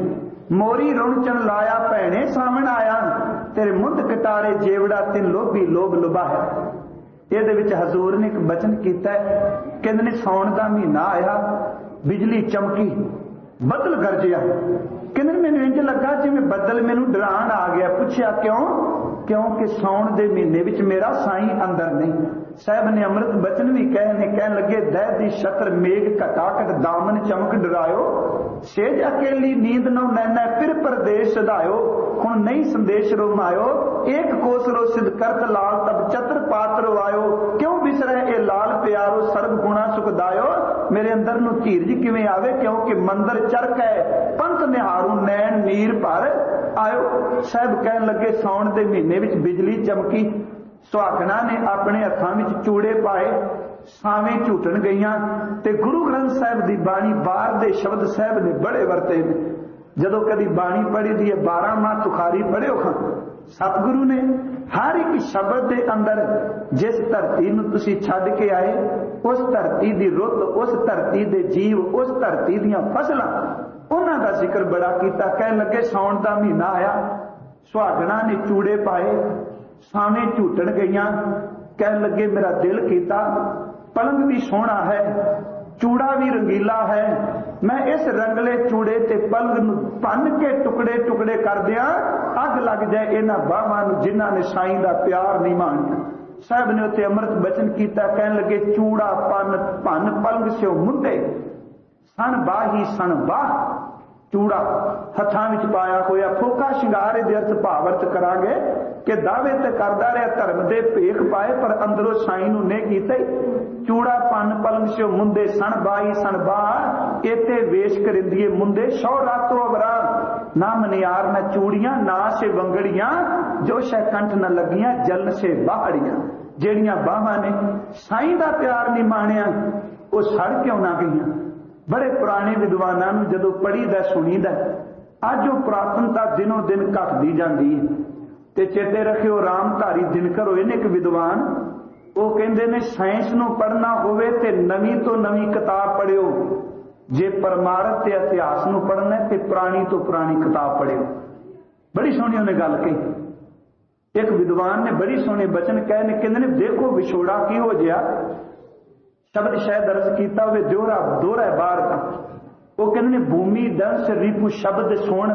मोरी रुणचन लाया भैने सामण आया, तेरे मुंह कटारे जेवड़ा तिन लोभी लोभ लुभाया। ਇਹਦੇ ਵਿੱਚ ਹਜ਼ੂਰ ਨੇ ਇੱਕ ਬਚਨ ਕੀਤਾ ਹੈ, ਕਹਿੰਦੇ ਨੇ ਸੌਣ ਦਾ ਮਹੀਨਾ ਆਇਆ, ਬਿਜਲੀ ਚਮਕੀ, ਬੱਦਲ ਗਰਜਿਆ, ਕਹਿੰਦੇ ਮੈਨੂੰ ਇੰਜ ਲੱਗਾ ਜਿਵੇਂ ਬੱਦਲ ਮੈਨੂੰ ਡਰਾਉਣ ਆ ਗਿਆ। ਪੁੱਛਿਆ ਕਿਉਂ? ਕਿਉਂਕਿ ਸੌਣ ਦੇ ਮਹੀਨੇ ਵਿੱਚ ਮੇਰਾ ਸਾਈਂ ਅੰਦਰ ਨਹੀਂ। ਸਾਹਿਬ ਨੇ ਅੰਮ੍ਰਿਤ ਬਚਨ ਵੀ ਕਹਿਣ ਲੱਗੇ, ਦਹਿ ਦੀ ਸ਼ਤਰ ਮੇਘ ਘਟਾਕਟ ਦਾਮਨ ਚਮਕ ਡਰਾਇਓ, ਸੇਜ ਅਕੇਲੀ ਨੀਂਦ ਨੋ ਨੈਣਾ ਫਿਰ ਪਰਦੇਸ਼ ਸਦਾਇਓ। ਹੁਣ ਨਹੀਂ ਸੰਦੇਸ਼ ਰੁਮਾਇਓ, ਏਕ ਕੋਸਰੋ ਸਿਧ ਕਰਤ ਲਾਲ ਤਬ ਚਤਰ ਪਾਤਰ ਆਇਓ। ਕਿਉਂ ਵਿਸਰੈ ਇਹ ਲਾਲ ਪਿਆਰੋ ਸਰਬ ਗੁਣਾ ਸੁਖਦਾਇਓ। ਮੇਰੇ ਅੰਦਰ ਨੂੰ ਧੀਰਜ ਕਿਵੇਂ ਆਵੇ, ਕਿਉਂਕਿ ਮੰਦਰ ਚਰਕ ਹੈ ਪੰਥ ਨਿਹਾਰੂ ਨੈਣ ਨੀਰ ਭਰ ਆਇਓ। ਸਾਹਿਬ ਕਹਿਣ ਲੱਗੇ ਸੌਣ ਦੇ ਮਹੀਨੇ ਵਿੱਚ ਬਿਜਲੀ ਚਮਕੀ, ਸੁਹਾਗਣਾ ਨੇ ਆਪਣੇ ਹੱਥਾਂ ਵਿੱਚ ਚੂੜੇ ਪਾਏ, ਸਾਵੇਂ ਝੂਟਣ ਗਈਆਂ। ਤੇ ਗੁਰੂ ਗ੍ਰੰਥ ਸਾਹਿਬ ਦੀ ਬਾਣੀ ਬਾਹਰ ਦੇ ਸ਼ਬਦ ਸਾਹਿਬ ਨੇ ਬੜੇ ਵਰਤੇ ਨੇ। ਜਦੋਂ ਕਦੀ ਬਾਣੀ ਪੜ੍ਹੀ ਦੀ ਹੈ 12 ਮਾਹ ਤੁਖਾਰੀ ਪੜ੍ਹਿਓ ਖਾਂ, ਸਤਿਗੁਰੂ ਨੇ ਹਰ ਇੱਕ ਸ਼ਬਦ ਦੇ ਅੰਦਰ ਜਿਸ ਧਰਤੀ ਨੂੰ ਤੁਸੀਂ ਛੱਡ ਕੇ ਆਏ, ਉਸ ਧਰਤੀ ਦੀ ਰੁੱਤ, ਉਸ ਧਰਤੀ ਦੇ ਜੀਵ, ਉਸ ਧਰਤੀ ਦੀਆਂ ਫਸਲਾਂ, ਉਹਨਾਂ ਦਾ ਜ਼ਿਕਰ ਬੜਾ ਕੀਤਾ। ਕਹਿਣ ਲੱਗੇ ਸੌਣ ਦਾ ਮਹੀਨਾ ਆਇਆ, ਸੁਹਾਗਣਾ ਨੇ ਚੂੜੇ ਪਾਏ, ਸਾਵੇਂ ਝੂਟਣ ਗਈਆਂ। ਕਹਿਣ ਲੱਗੇ ਮੇਰਾ ਦਿਲ ਕੀਤਾ, ਪਲੰਗ ਵੀ ਸੋਹਣਾ ਹੈ, ਚੂੜਾ ਵੀ ਰੰਗੀਲਾ ਹੈ, ਮੈਂ ਇਸ ਰੰਗਲੇ ਚੂੜੇ ਤੇ ਪਲੰਗ ਨੂੰ ਭੰਨ ਕੇ ਟੁਕੜੇ ਟੁਕੜੇ ਕਰ ਦਿਆਂ, ਅੱਗ ਲੱਗ ਜਾਏ ਇਹਨਾਂ ਬਾਹਾਂ ਨੂੰ ਜਿਨ੍ਹਾਂ ਨੇ ਸਾਈਂ ਦਾ ਪਿਆਰ ਨਹੀਂ ਮਾਣਿਆ। ਸਾਹਿਬ ਨੇ ਉੱਥੇ ਅੰਮ੍ਰਿਤ ਬਚਨ ਕੀਤਾ। ਕਹਿਣ ਲੱਗੇ ਚੂੜਾ ਭੰਨ ਪਲੰਗ ਸਿਓ ਮੁੰਡੇ, ਸਣ ਬਾਹੀ ਸਣ ਬਾਹ। ਚੂੜਾ ਹੱਥਾਂ ਵਿੱਚ ਪਾਇਆ ਹੋਇਆ, ਫੋਕਾ ਸ਼ਿੰਗਾਰ ਇਹਦੇ ਅਰਥ ਭਾਵ ਅਰਥ ਕਰਾਂਗੇ ਕਿ ਦਾਅਵੇ ਤੇ ਕਰਦਾ ਰਿਹਾ ਧਰਮ ਦੇ ਭੇਖ ਪਾਏ, ਪਰ ਅੰਦਰੋਂ ਸਾਈਂ ਨੂੰ ਨਹੀਂ ਕੀਤਾ। ਚੂੜਾ ਪੰਨ ਪਲੰਗ ਸਿਓ ਮੁੰਦੇ, ਸਣ ਬਾਈ ਸਣ ਬਾਹ, ਇਤੇ ਵੇਸ਼ ਕਰਿੰਦੀਏ ਮੁੰਦੇ, ਸੌ ਰਾਤੋਂ ਅਵਰਾ। ਨਾ ਮਨਿਆਰ ਨਾ ਚੂੜੀਆਂ ਨਾ ਸੇ ਵੰਗੜੀਆਂ, ਜੋ ਸ਼ੈ ਕੰਠ ਨਾ ਲੱਗੀਆਂ ਜਲਨ ਸੇ ਬਾਹੜੀਆਂ। ਜਿਹੜੀਆਂ ਬਾਹਾਂ ਨੇ ਸਾਈਂ ਦਾ ਪਿਆਰ ਨਹੀਂ ਮਾਣਿਆ, ਉਹ ਸੜ ਕਿਉਂ ਨਾ ਗਈਆਂ। ਬੜੇ ਪੁਰਾਣੇ ਵਿਦਵਾਨਾਂ ਨੂੰ ਜਦੋਂ ਪੜ੍ਹੀਦਾ ਸੁਣੀਦਾ, ਅੱਜ ਉਹ ਪੁਰਾਤਨਤਾ ਦਿਨੋਂ ਦਿਨ ਘਟਦੀ ਜਾਂਦੀ ਹੈ। ਤੇ ਚੇਤੇ ਰੱਖਿਓ ਰਾਮਧਾਰੀ ਦਿਨਕਰ ਹੋਏ ਨੇ ਇੱਕ ਵਿਦਵਾਨ, ਉਹ ਕਹਿੰਦੇ ਨੇ ਸਾਇੰਸ ਨੂੰ ਪੜ੍ਹਨਾ ਹੋਵੇ ਤੇ ਨਵੀਂ ਤੋਂ ਨਵੀਂ ਕਿਤਾਬ ਪੜ੍ਹਿਓ, ਜੇ ਪਰਮਾਰਥ ਤੇ ਇਤਿਹਾਸ ਨੂੰ ਪੜ੍ਹਨਾ ਤੇ ਪੁਰਾਣੀ ਤੋਂ ਪੁਰਾਣੀ ਕਿਤਾਬ ਪੜ੍ਹਿਓ। ਬੜੀ ਸੋਹਣੀ ਉਹਨੇ ਗੱਲ ਕਹੀ। ਇੱਕ ਵਿਦਵਾਨ ਨੇ ਬੜੀ ਸੋਹਣੇ ਬਚਨ ਕਹੇ ਨੇ, ਕਹਿੰਦੇ ਨੇ ਦੇਖੋ ਵਿਛੋੜਾ ਕਿਹੋ ਜਿਹਾ, ਸ਼ਬਦ ਸ਼ਾਇਦ ਅਰਜ਼ ਕੀਤਾ ਹੋਵੇ ਦੋਹਰਾ ਬਾਹਰ ਦਾ। ਉਹ ਕਹਿੰਦੇ ਨੇ ਭੂਮੀ ਦੰਸ ਰਿਪੂ ਸ਼ਬਦ ਸੁਣ,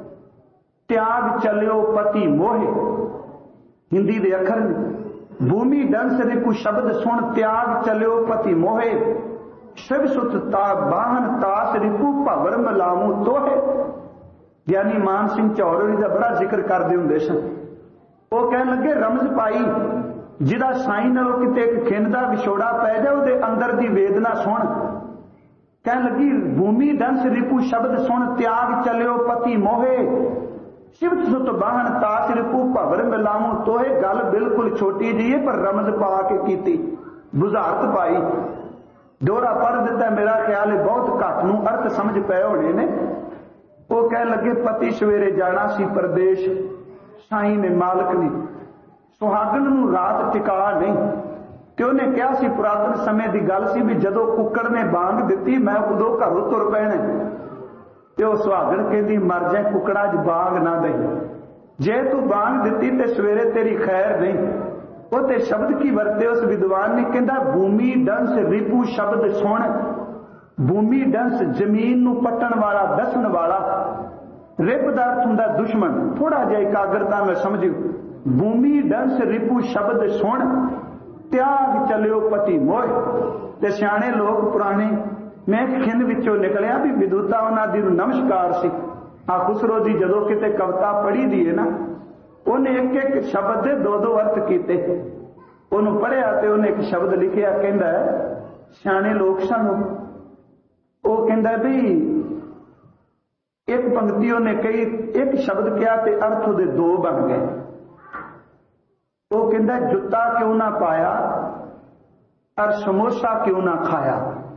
ਤਿਆਗ ਚਲਿਓ ਪਤੀ ਮੋਹੇ। ਹਿੰਦੀ ਦੇ ਅੱਖਰ ਨੇ, ਭੂਮੀ ਦੰਸ ਰਿਪੂ ਸ਼ਬਦ ਸੁਣ, ਤਿਆਗ ਚਲਿਓ ਪਤੀ ਮੋਹੇ। ਸ਼ਿਵ ਸੁਤ ਤਾ ਬਾਹਨ ਤਾਸ ਰਿਪੂ ਭਵਰ ਮਲਾਮੂ ਤੋਹੇ। ਗਿਆਨੀ ਮਾਨ ਸਿੰਘ ਚੌਧਰੀ ਦਾ ਬੜਾ ਜ਼ਿਕਰ ਕਰਦੇ ਹੁੰਦੇ ਸਨ। ਉਹ ਕਹਿਣ ਲੱਗੇ ਰਮਜ਼ ਪਾਈ, ਜਿਹਦਾ ਸਾਈਂ ਨਾਲੋਂ ਕਿਤੇ ਇੱਕ ਖਿੰਡ ਦਾ ਵਿਛੋੜਾ ਪੈ ਜਾ, ਉਹਦੇ ਅੰਦਰ ਦੀ ਵੇਦਨਾ ਸੁਣ। ਕਹਿਣ ਲੱਗੀ ਭੂਮੀ ਦੰਸ ਰਿਪੂ ਸ਼ਬਦ ਸੁਣ, ਤਿਆਗ ਚਲਿਓ ਪਤੀ ਮੋਹੇ। ਸ਼ਿਵ ਸੁਤ ਬਾਹਨ ਤਾਸ ਰਿਪੂ ਭਵਰ ਮਿਲਾਮੂ ਤੋਹੇ। ਗੱਲ ਬਿਲਕੁਲ ਛੋਟੀ ਜਿਹੀ ਹੈ, ਪਰ ਰਮਜ਼ ਪਾ ਕੇ ਕੀਤੀ, ਬੁਝਾਰਤ ਪਾਈ। ਦੋਹਰਾ ਪੜ੍ਹ ਦਿੱਤਾ, ਮੇਰਾ ਖਿਆਲ ਹੈ ਬਹੁਤ ਘੱਟ ਨੂੰ ਅਰਥ ਸਮਝ ਪਏ ਹੋਣੇ ਨੇ। ਉਹ ਕਹਿਣ ਲੱਗੇ ਪਤੀ ਸਵੇਰੇ ਜਾਣਾ ਸੀ ਪਰਦੇਸ਼, ਸਾਈਂ ਨੇ ਮਾਲਕ ਨੇ ਸੁਹਾਗਣ ਨੂੰ ਰਾਤ ਟਿਕਾ ਨਹੀਂ। ਤੇ ਉਹਨੇ ਕਿਹਾ ਸੀ, ਪੁਰਾਤਨ ਸਮੇਂ ਦੀ ਗੱਲ ਸੀ ਵੀ ਜਦੋਂ ਕੁੱਕੜ ਨੇ ਬਾਂਗ ਦਿੱਤੀ ਮੈਂ ਉਦੋਂ ਘਰੋਂ ਤੁਰ ਪੈਣਾ। ਤੇ ਉਹ ਸੁਹਾਗਣ ਕਹਿੰਦੀ ਮਰ ਜਾਏ ਕੁੱਕੜਾ ਚ ਬਾਂਗ ਨਾ ਦੇ, ਜੇ ਤੂੰ ਬਾਂਗ ਦਿੱਤੀ ਤੇ ਸਵੇਰੇ ਤੇਰੀ ਖੈਰ ਨਹੀਂ। ਉਹ ਤੇ ਸ਼ਬਦ ਕੀ ਵਰਤੇ ਉਸ ਵਿਦਵਾਨ ਨੇ, ਕਹਿੰਦਾ ਭੂਮੀ ਡੰਸ ਰਿਪੂ ਸ਼ਬਦ ਸੁਣ। ਭੂਮੀ ਡੰਸ ਜ਼ਮੀਨ ਨੂੰ ਪੱਟਣ ਵਾਲਾ, ਦੱਸਣ ਵਾਲਾ। ਰਿਪ ਦਾ ਅਰਥ ਹੁੰਦਾ ਦੁਸ਼ਮਣ। ਥੋੜਾ ਜਿਹਾ ਇਕਾਗਰਤਾ ਨਾਲ ਸਮਝਿਓ। ਭੂਮੀ ਡੰਸ ਰਿਪੂ ਸ਼ਬਦ ਸੁਣ, ਤਿਆਗ ਚਲਿਓ ਪਤੀ ਮੋਹ। ਤੇ ਸਿਆਣੇ ਲੋਕ ਪੁਰਾਣੇ, ਮੈਂ ਖਿੰਦ ਵਿੱਚੋਂ ਨਿਕਲਿਆ ਵੀ ਵਿਦੂਤਾ ਉਹਨਾਂ ਦੀ ਨਮਸਕਾਰ ਸੀ। ਆ ਖੁਸਰੋ ਦੀ ਜਦੋਂ ਕਿਤੇ ਕਵਿਤਾ ਪੜ੍ਹੀ ਦੀ ਹੈ ਨਾ, ਉਹਨੇ ਇੱਕ ਇੱਕ ਸ਼ਬਦ ਦੇ ਦੋ ਦੋ ਅਰਥ ਕੀਤੇ। ਉਹਨੂੰ ਪੜ੍ਹਿਆ ਤੇ ਉਹਨੇ ਇੱਕ ਸ਼ਬਦ ਲਿਖਿਆ, ਕਹਿੰਦਾ ਸਿਆਣੇ ਲੋਕ ਸਨ। ਉਹ ਕਹਿੰਦਾ ਵੀ ਇੱਕ ਪੰਕਤੀ ਉਹਨੇ ਕਹੀ, ਇੱਕ ਸ਼ਬਦ ਕਿਹਾ ਤੇ ਅਰਥ ਉਹਦੇ ਦੋ ਬਣ ਗਏ। ਉਹ ਕਹਿੰਦਾ ਜੁੱਤਾ ਕਿਉਂ ਨਾ ਪਾਇਆ ਔਰ ਸਮੋਸਾ ਕਿਉਂ ਨਾ ਖਾਇਆ।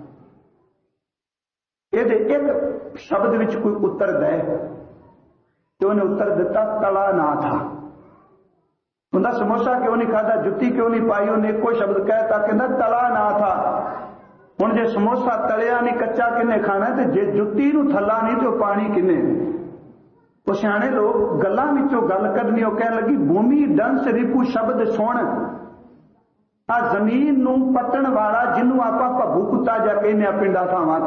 ਇਹਦੇ ਇੱਕ ਸ਼ਬਦ ਵਿੱਚ ਕੋਈ ਉੱਤਰ ਦੇ ਤੇ ਉਹਨੇ ਉੱਤਰ ਦਿੱਤਾ ਤਲਾ ਨਾ ਥਾ। ਉਹਦਾ ਸਮੋਸਾ ਕਿਉਂ ਨਹੀਂ ਖਾਦਾ, ਜੁੱਤੀ ਕਿਉਂ ਨਹੀਂ ਪਾਈ, ਉਹਨੇ ਇੱਕੋ ਸ਼ਬਦ ਕਹਿਤਾ, ਕਹਿੰਦਾ ਤਲਾ ਨਾ ਥਾ। ਹੁਣ ਜੇ ਸਮੋਸਾ ਤਲਿਆ ਨਹੀਂ ਕੱਚਾ ਕਿੰਨੇ ਖਾਣਾ, ਤੇ ਜੇ ਜੁੱਤੀ ਨੂੰ ਥੱਲਾ ਨਹੀਂ ਤੇ ਉਹ ਪਾਣੀ ਕਿੰਨੇ। ਉਹ ਸਿਆਣੇ ਲੋਕ ਗੱਲਾਂ ਵਿੱਚੋਂ ਗੱਲ ਕਰਨੀ, ਉਹ ਕਹਿਣ ਲੱਗੀ ਭੂਮੀ ਡੰਸ ਰਿਪੂ ਸ਼ਬਦ ਸੁਣ। ਆ ਜ਼ਮੀਨ ਨੂੰ ਪੱਟਣ ਵਾਲਾ ਜਿਹਨੂੰ ਆਪਾਂ ਭੱਬੂ ਕੁੱਤਾ ਜਾਂ ਕਹਿੰਦੇ ਆ ਪਿੰਡਾਂ ਥਾਵਾਂ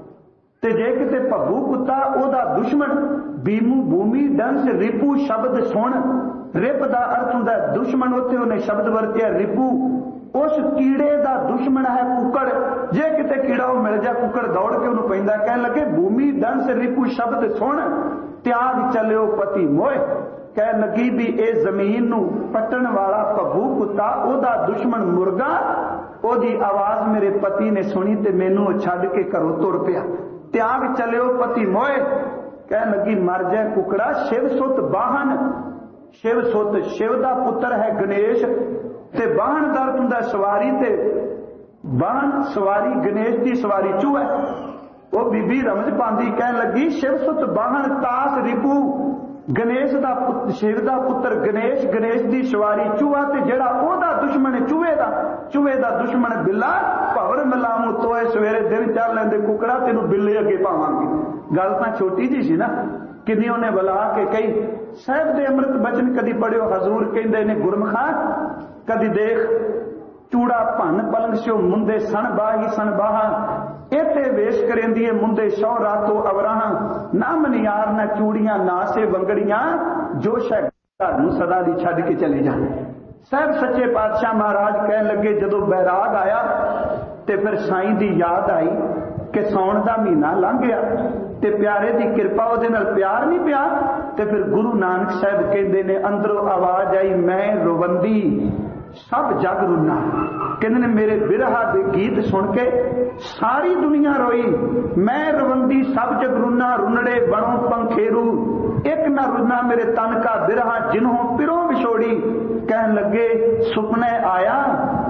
ਤੇ ਜੇ ਕਿਤੇ ਭੱਬੂ ਕੁੱਤਾ ਉਹਦਾ ਦੁਸ਼ਮਣ ਭੀਮੂ ਭੂਮੀ ਡੰਸ ਰਿਪੂ ਸ਼ਬਦ ਸੁਣ। ਰਿਪ ਦਾ ਅਰਥ ਹੁੰਦਾ ਦੁਸ਼ਮਣ, ਉੱਥੇ ਉਹਨੇ ਸ਼ਬਦ ਵਰਤਿਆ ਰਿਪੂ। ਉਸ ਕੀੜੇ ਦਾ ਦੁਸ਼ਮਣ ਹੈ ਕੁੱਕੜ। ਜੇ ਕਿਤੇ ਕੀੜਾ ਉਹ ਮਿਲ ਜਾ ਕੁੱਕੜ ਦੌੜ ਕੇ ਉਹਨੂੰ ਪੈਂਦਾ। ਕਹਿਣ ਲੱਗੇ ਭੂਮੀ ਡੰਸ ਰਿਪੂ ਸ਼ਬਦ ਸੁਣ, ਤਿਆਗ ਚੱਲਿਓ ਪਤੀ ਮੋਏ। ਕਹਿਣ ਲੱਗੀ ਵੀ ਇਹ ਜ਼ਮੀਨ ਨੂੰ ਪੱਟਣ ਵਾਲਾ ਭੱਬੂ ਕੁੱਤਾ, ਉਹਦਾ ਦੁਸ਼ਮਣ ਮੁਰਗਾ, ਉਹਦੀ ਆਵਾਜ਼ ਮੇਰੇ ਪਤੀ ਨੇ ਸੁਣੀ ਤੇ ਮੈਨੂੰ ਛੱਡ ਕੇ ਘਰੋਂ ਤੁਰ ਪਿਆ। ਤਿਆਗ ਚੱਲਿਓ ਪਤੀ ਮੋਏ। ਕਹਿਣ ਲੱਗੀ ਮਰ ਜਾ ਕੁਕੜਾ। ਸ਼ਿਵ ਸੁਤ ਬਾਹਨ, ਸ਼ਿਵ ਸੁਤ ਸ਼ਿਵ ਦਾ ਪੁੱਤਰ ਹੈ ਗਣੇਸ਼, ਤੇ ਬਾਹਨ ਦਾ ਅਰਥ ਹੁੰਦਾ ਸਵਾਰੀ, ਤੇ ਬਾਹਨ ਸਵਾਰੀ, ਗਣੇਸ਼ ਦੀ ਸਵਾਰੀ ਚੂਹਾ। ਉਹ ਬੀਬੀ ਰਮਜ ਪਾਉਂਦੀ ਕਹਿਣ ਲੱਗੀ ਸ਼ਿਵ ਸੁਤ ਬਾਹਨ ਤਾਸ ਰਿਪੂ। ਗਣੇਸ਼ ਦਾ ਸ਼ਿਵ ਦਾ ਪੁੱਤਰ ਗਣੇਸ਼, ਗਣੇਸ਼ ਦੀ ਸਵਾਰੀ ਚੂਹਾ, ਤੇ ਜਿਹੜਾ ਉਹਦਾ ਦੁਸ਼ਮਣ ਹੈ ਚੂਹੇ ਦਾ ਦੁਸ਼ਮਣ ਬਿੱਲਾ। ਭਵਰ ਮਲਾਮੂ ਤੋਏ ਸਵੇਰੇ ਦਿਨ ਚੜ ਲੈਂਦੇ ਕੁਕੜਾ, ਤੈਨੂੰ ਬਿੱਲੇ ਅੱਗੇ ਪਾਵਾਂਗੇ। ਗੱਲ ਤਾਂ ਛੋਟੀ ਜੀ ਸੀ ਨਾ, ਕਿੰਨੀ ਉਹਨੇ ਬੁਲਾ ਕੇ ਕਹੀ। ਸਾਹਿਬ ਦੇ ਅੰਮ੍ਰਿਤ ਬਚਨ ਕਦੀ ਪੜਿਓ, ਹਜ਼ੂਰ ਕਹਿੰਦੇ ਨੇ ਗੁਰਮਖਾ ਕਦੀ ਦੇਖ ਚੂੜਾ ਭੰਨ ਪਲੰਗ ਸਿਓ ਮੁੰਦੇ ਸਣ ਬਾਹੀ ਸਣ ਬਾਹਾ। ਇੱਥੇ ਵੇਸ਼ ਕਰੇਂਦੀਏ ਮੁੰਦੇ ਸੌ ਰਾਤੋਂ ਅਵਰਾਹਾਂ। ਨਾ ਮਨਿਆਰ ਨਾ ਚੂੜੀਆਂ ਨਾ ਸੇ ਵੰਗੜੀਆਂ, ਜੋਸ਼ ਹੈ ਘਰ ਨੂੰ ਸਦਾ ਦੀ ਛੱਡ ਕੇ ਚਲੇ ਜਾ। ਸਾਹਿਬ ਸੱਚੇ ਪਾਤਸ਼ਾਹ ਮਹਾਰਾਜ ਕਹਿਣ ਲੱਗੇ ਜਦੋਂ ਬੈਰਾਗ ਆਇਆ ਤੇ ਫਿਰ ਸਾਈਂ ਦੀ ਯਾਦ ਆਈ ਕਿ ਸਾਉਣ ਦਾ ਮਹੀਨਾ ਲੰਘ ਗਿਆ ਤੇ ਪਿਆਰੇ ਦੀ ਕਿਰਪਾ ਉਹਦੇ ਨਾਲ ਪਿਆਰ ਨਹੀਂ ਪਿਆ। ਤੇ ਫਿਰ ਗੁਰੂ ਨਾਨਕ ਸਾਹਿਬ ਕਹਿੰਦੇ ਨੇ ਅੰਦਰੋਂ ਆਵਾਜ਼ ਆਈ ਮੈਂ ਰਵੰਦੀ ਸਭ ਜਗ ਰੁਨਾ। ਕਹਿੰਦੇ ਨੇ ਮੇਰੇ ਬਿਰਹਾ ਦੇ ਗੀਤ ਸੁਣ ਕੇ ਸਾਰੀ ਦੁਨੀਆ ਰੋਈ। ਮੈਂ ਰਵੰਦੀ ਸਭ ਜਗ ਰੁਨਾ, ਰੁਨੜੇ ਬਣੋ ਪੰਖੇਰੂ। ਇੱਕ ਨਾ ਰੁਨਾ ਮੇਰੇ ਤਨ ਕਾ ਬਿਰਹਾ, ਜਿਨਹੋਂ ਪਿਰੋਂ ਵਿਛੋੜੀ। ਕਹਿਣ ਲੱਗੇ ਸੁਪਨੇ ਆਇਆ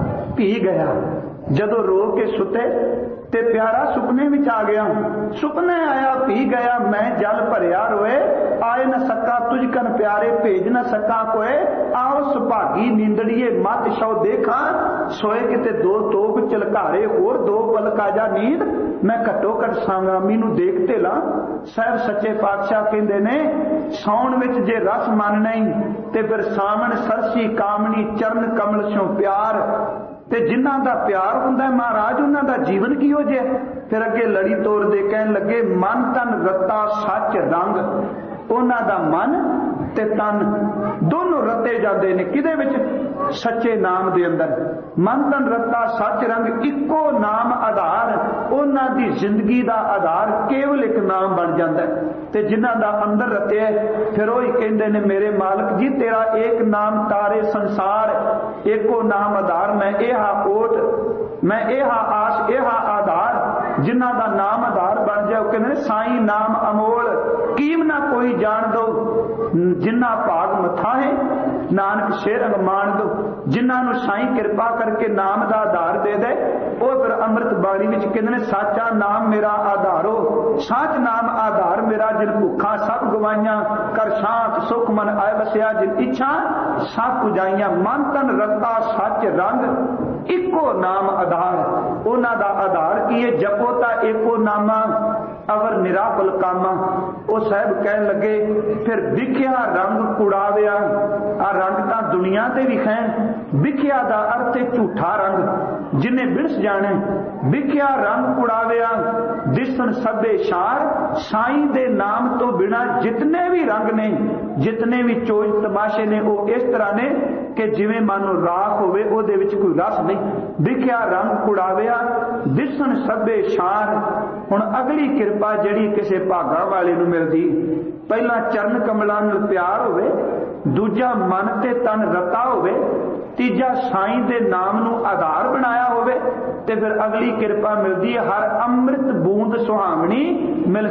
ਭੀ ਗਿਆ। ਜਦੋਂ ਰੋ ਕੇ ਸੁਤੇ ਤੇ ਪਿਆਰਾ ਸੁਪਨੇ ਵਿੱਚ ਆ ਗਿਆ। ਸੁਪਨੇ ਆਇਆ ਭੀ ਗਿਆ, ਮੈਂ ਜਲ ਭਰਿਆ ਰੋਏ। ਆਏ ਨਾ ਸਕਾ ਤੁਝ ਕਨ ਪਿਆਰੇ, ਭੇਜ ਨਾ ਸਕਾ ਕੋਏ। ਆਓ ਸੁਭਾਗੀ ਨੀਂਦੜੀਏ ਮਤ ਸ਼ੌ ਦੇਖਾਂ। ਸੋਏ ਕਿਤੇ ਦੋ ਤੋਪ ਚਲਕਾਰੇ, ਹੋਰ ਦੋ ਪਲਕ ਆ ਜਾ ਨੀਂਦ। ਮੈਂ ਘੱਟੋ ਘੱਟ ਸਾਂਗਾਮੀ ਨੂੰ ਦੇਖ ਤੇ ਲਾਂ। ਸਾਹਿਬ ਸੱਚੇ ਪਾਤਸ਼ਾਹ ਕਹਿੰਦੇ ਨੇ ਸੌਣ ਵਿੱਚ ਜੇ ਰਸ ਮਨ ਨਹੀਂ ਤੇ ਫਿਰ ਸਾਵਣ ਸਰਸੀ ਕਾਮਣੀ ਚਰਨ ਕਮਲ ਸਿਓ ਪਿਆਰ। ਤੇ ਜਿਨ੍ਹਾਂ ਦਾ ਪਿਆਰ ਹੁੰਦਾ ਮਹਾਰਾਜ ਉਹਨਾਂ ਦਾ ਜੀਵਨ ਕਿਹੋ ਜਿਹਾ। ਫਿਰ ਅੱਗੇ ਲੜੀ ਤੋਰਦੇ ਕਹਿਣ ਲੱਗੇ ਮਨ ਤਨ ਰਤਾ ਸੱਚ ਰੰਗ। ਉਹਨਾਂ ਦਾ ਮਨ ਤੇ ਤਨ ਦੋਨੋਂ ਰਤੇ ਜਾਂਦੇ ਨੇ ਕਿਹਦੇ ਵਿੱਚ? ਸੱਚੇ ਨਾਮ ਦੇ ਅੰਦਰ। ਮਨ ਤਨ ਰਤਾ ਸੱਚ ਰੰਗ, ਇੱਕੋ ਨਾਮ ਆਧਾਰ। ਉਹਨਾਂ ਦੀ ਜ਼ਿੰਦਗੀ ਦਾ ਆਧਾਰ ਕੇਵਲ ਇੱਕ ਨਾਮ ਬਣ ਜਾਂਦਾ ਹੈ। ਤੇ ਜਿਨ੍ਹਾਂ ਦਾ ਅੰਦਰ ਰਤਿਆ ਫਿਰ ਉਹ ਹੀ ਕਹਿੰਦੇ ਨੇ ਮੇਰੇ ਮਾਲਕ ਜੀ ਤੇਰਾ ਏਕ ਨਾਮ ਤਾਰੇ ਸੰਸਾਰ। ਏਕੋ ਨਾਮ ਆਧਾਰ, ਮੈਂ ਇਹਾ ਓਟ, ਮੈਂ ਇਹਾ ਆਸ, ਇਹਾ ਆਧਾਰ। ਜਿਨ੍ਹਾਂ ਦਾ ਨਾਮ ਆਧਾਰ ਬਣ ਜਾਏ ਉਹ ਕਹਿੰਦੇ ਨੇ ਸਾਈਂ ਨਾਮ ਅਮੋਲ। ਕੀਮ ਨਾ ਕੋਈ ਜਾਣ ਦੋ, ਜਿਨ੍ਹਾਂ ਭਾਗ ਮਥਾ ਹੈ ਨਾਨਕ ਸ਼ੇਰ ਅਗਮਾਨ ਦੋ। ਜਿਨ੍ਹਾਂ ਨੂੰ ਸਾਈਂ ਕਿਰਪਾ ਕਰਕੇ ਨਾਮ ਦਾ ਆਧਾਰ ਦੇ ਦੇ ਉਹ ਫਿਰ ਅੰਮ੍ਰਿਤ ਬਾਣੀ ਵਿੱਚ ਕਹਿੰਦੇ ਨੇ ਸਾਚਾ ਨਾਮ ਮੇਰਾ ਆਧਾਰੋ। ਸਾਚ ਨਾਮ ਆਧਾਰ ਮੇਰਾ, ਜਿਨ ਭੁੱਖਾਂ ਸਭ ਗਵਾਈਆਂ। ਕਰ ਸ਼ਾਂਤ ਸੁਖ ਮਨ ਆਏ ਬਸਿਆ, ਜਿਨ ਇੱਛਾ ਸਭ ਪੁਜਾਈਆਂ। ਮਨ ਤਨ ਰਤਾ ਸੱਚ ਰੰਗ, ਇੱਕੋ ਨਾਮ ਆਧਾਰ। ਉਹਨਾਂ ਦਾ ਆਧਾਰ ਕੀ ਹੈ? ਜਪੋ ਤਾਂ ਏਕੋ ਨਾਮਾ, ਅਵਰ ਨਿਰਾਪਲ ਕਾਮਾ। ਉਹ ਸਾਹਿਬ ਕਹਿਣ ਲੱਗੇ ਫਿਰ ਵਿਖਿਆ ਰੰਗ ਕੁੜਾਵਿਆ। ਆ ਰੰਗ ਤਾਂ ਦੁਨੀਆ ਤੇ ਵਿਖੈਣ। ਵਿਖਿਆ ਦਾ ਅਰਥ ਹੈ ਝੂਠਾ ਰੰਗ, ਜਿਨੇ ਬਿਰਸ ਜਾਣੇ। ਵਿਖਿਆ ਰੰਗ ਕੁੜਾਵਿਆ, ਦਿਸਣ ਸਭੇ ਸ਼ਾਰ। ਸਾਈਂ ਦੇ ਨਾਮ ਤੋਂ ਬਿਨਾਂ ਜਿਤਨੇ ਵੀ ਰੰਗ ਨੇ, ਜਿਤਨੇ ਵੀ ਚੋਜ ਤਮਾਸ਼ੇ ਨੇ, ਉਹ ਇਸ ਤਰ੍ਹਾਂ ਨੇ ਕਿ ਜਿਵੇਂ ਮਾਨੋ ਰਾਖ ਹੋਵੇ, ਉਹਦੇ ਵਿੱਚ ਕੋਈ ਰਸ ਨਹੀਂ। ਵਿਖਿਆ ਰੰਗ ਕੁੜਾਵਿਆ, ਦਿਸਣ ਸਭੇ ਸ਼ਾਰ। ਹੁਣ ਅਗਲੀ ਕਿਰਪਾ ਜਿਹੜੀ ਕਿਸੇ ਭਾਗਾ ਵਾਲੇ ਨੂੰ ਮਿਲਦੀ, ਪਹਿਲਾਂ ਚਰਨ ਕਮਲਾਂ ਨਾਲ ਪਿਆਰ ਹੋਵੇ, ਦੂਜਾ ਮਨ ਤੇ ਤਨ ਰਤਾ ਹੋਵੇ, ਤੀਜਾ ਸਾਈਂ ਦੇ ਨਾਮ ਨੂੰ ਆਧਾਰ ਬਣਾਇਆ ਹੋਵੇ, ਤੇ ਫਿਰ ਅਗਲੀ ਕਿਰਪਾ ਮਿਲਦੀ ਹੈ ਹਰ ਅੰਮ੍ਰਿਤ ਬੂੰਦ ਸੁਹਾਵਣੀ ਮਿਲ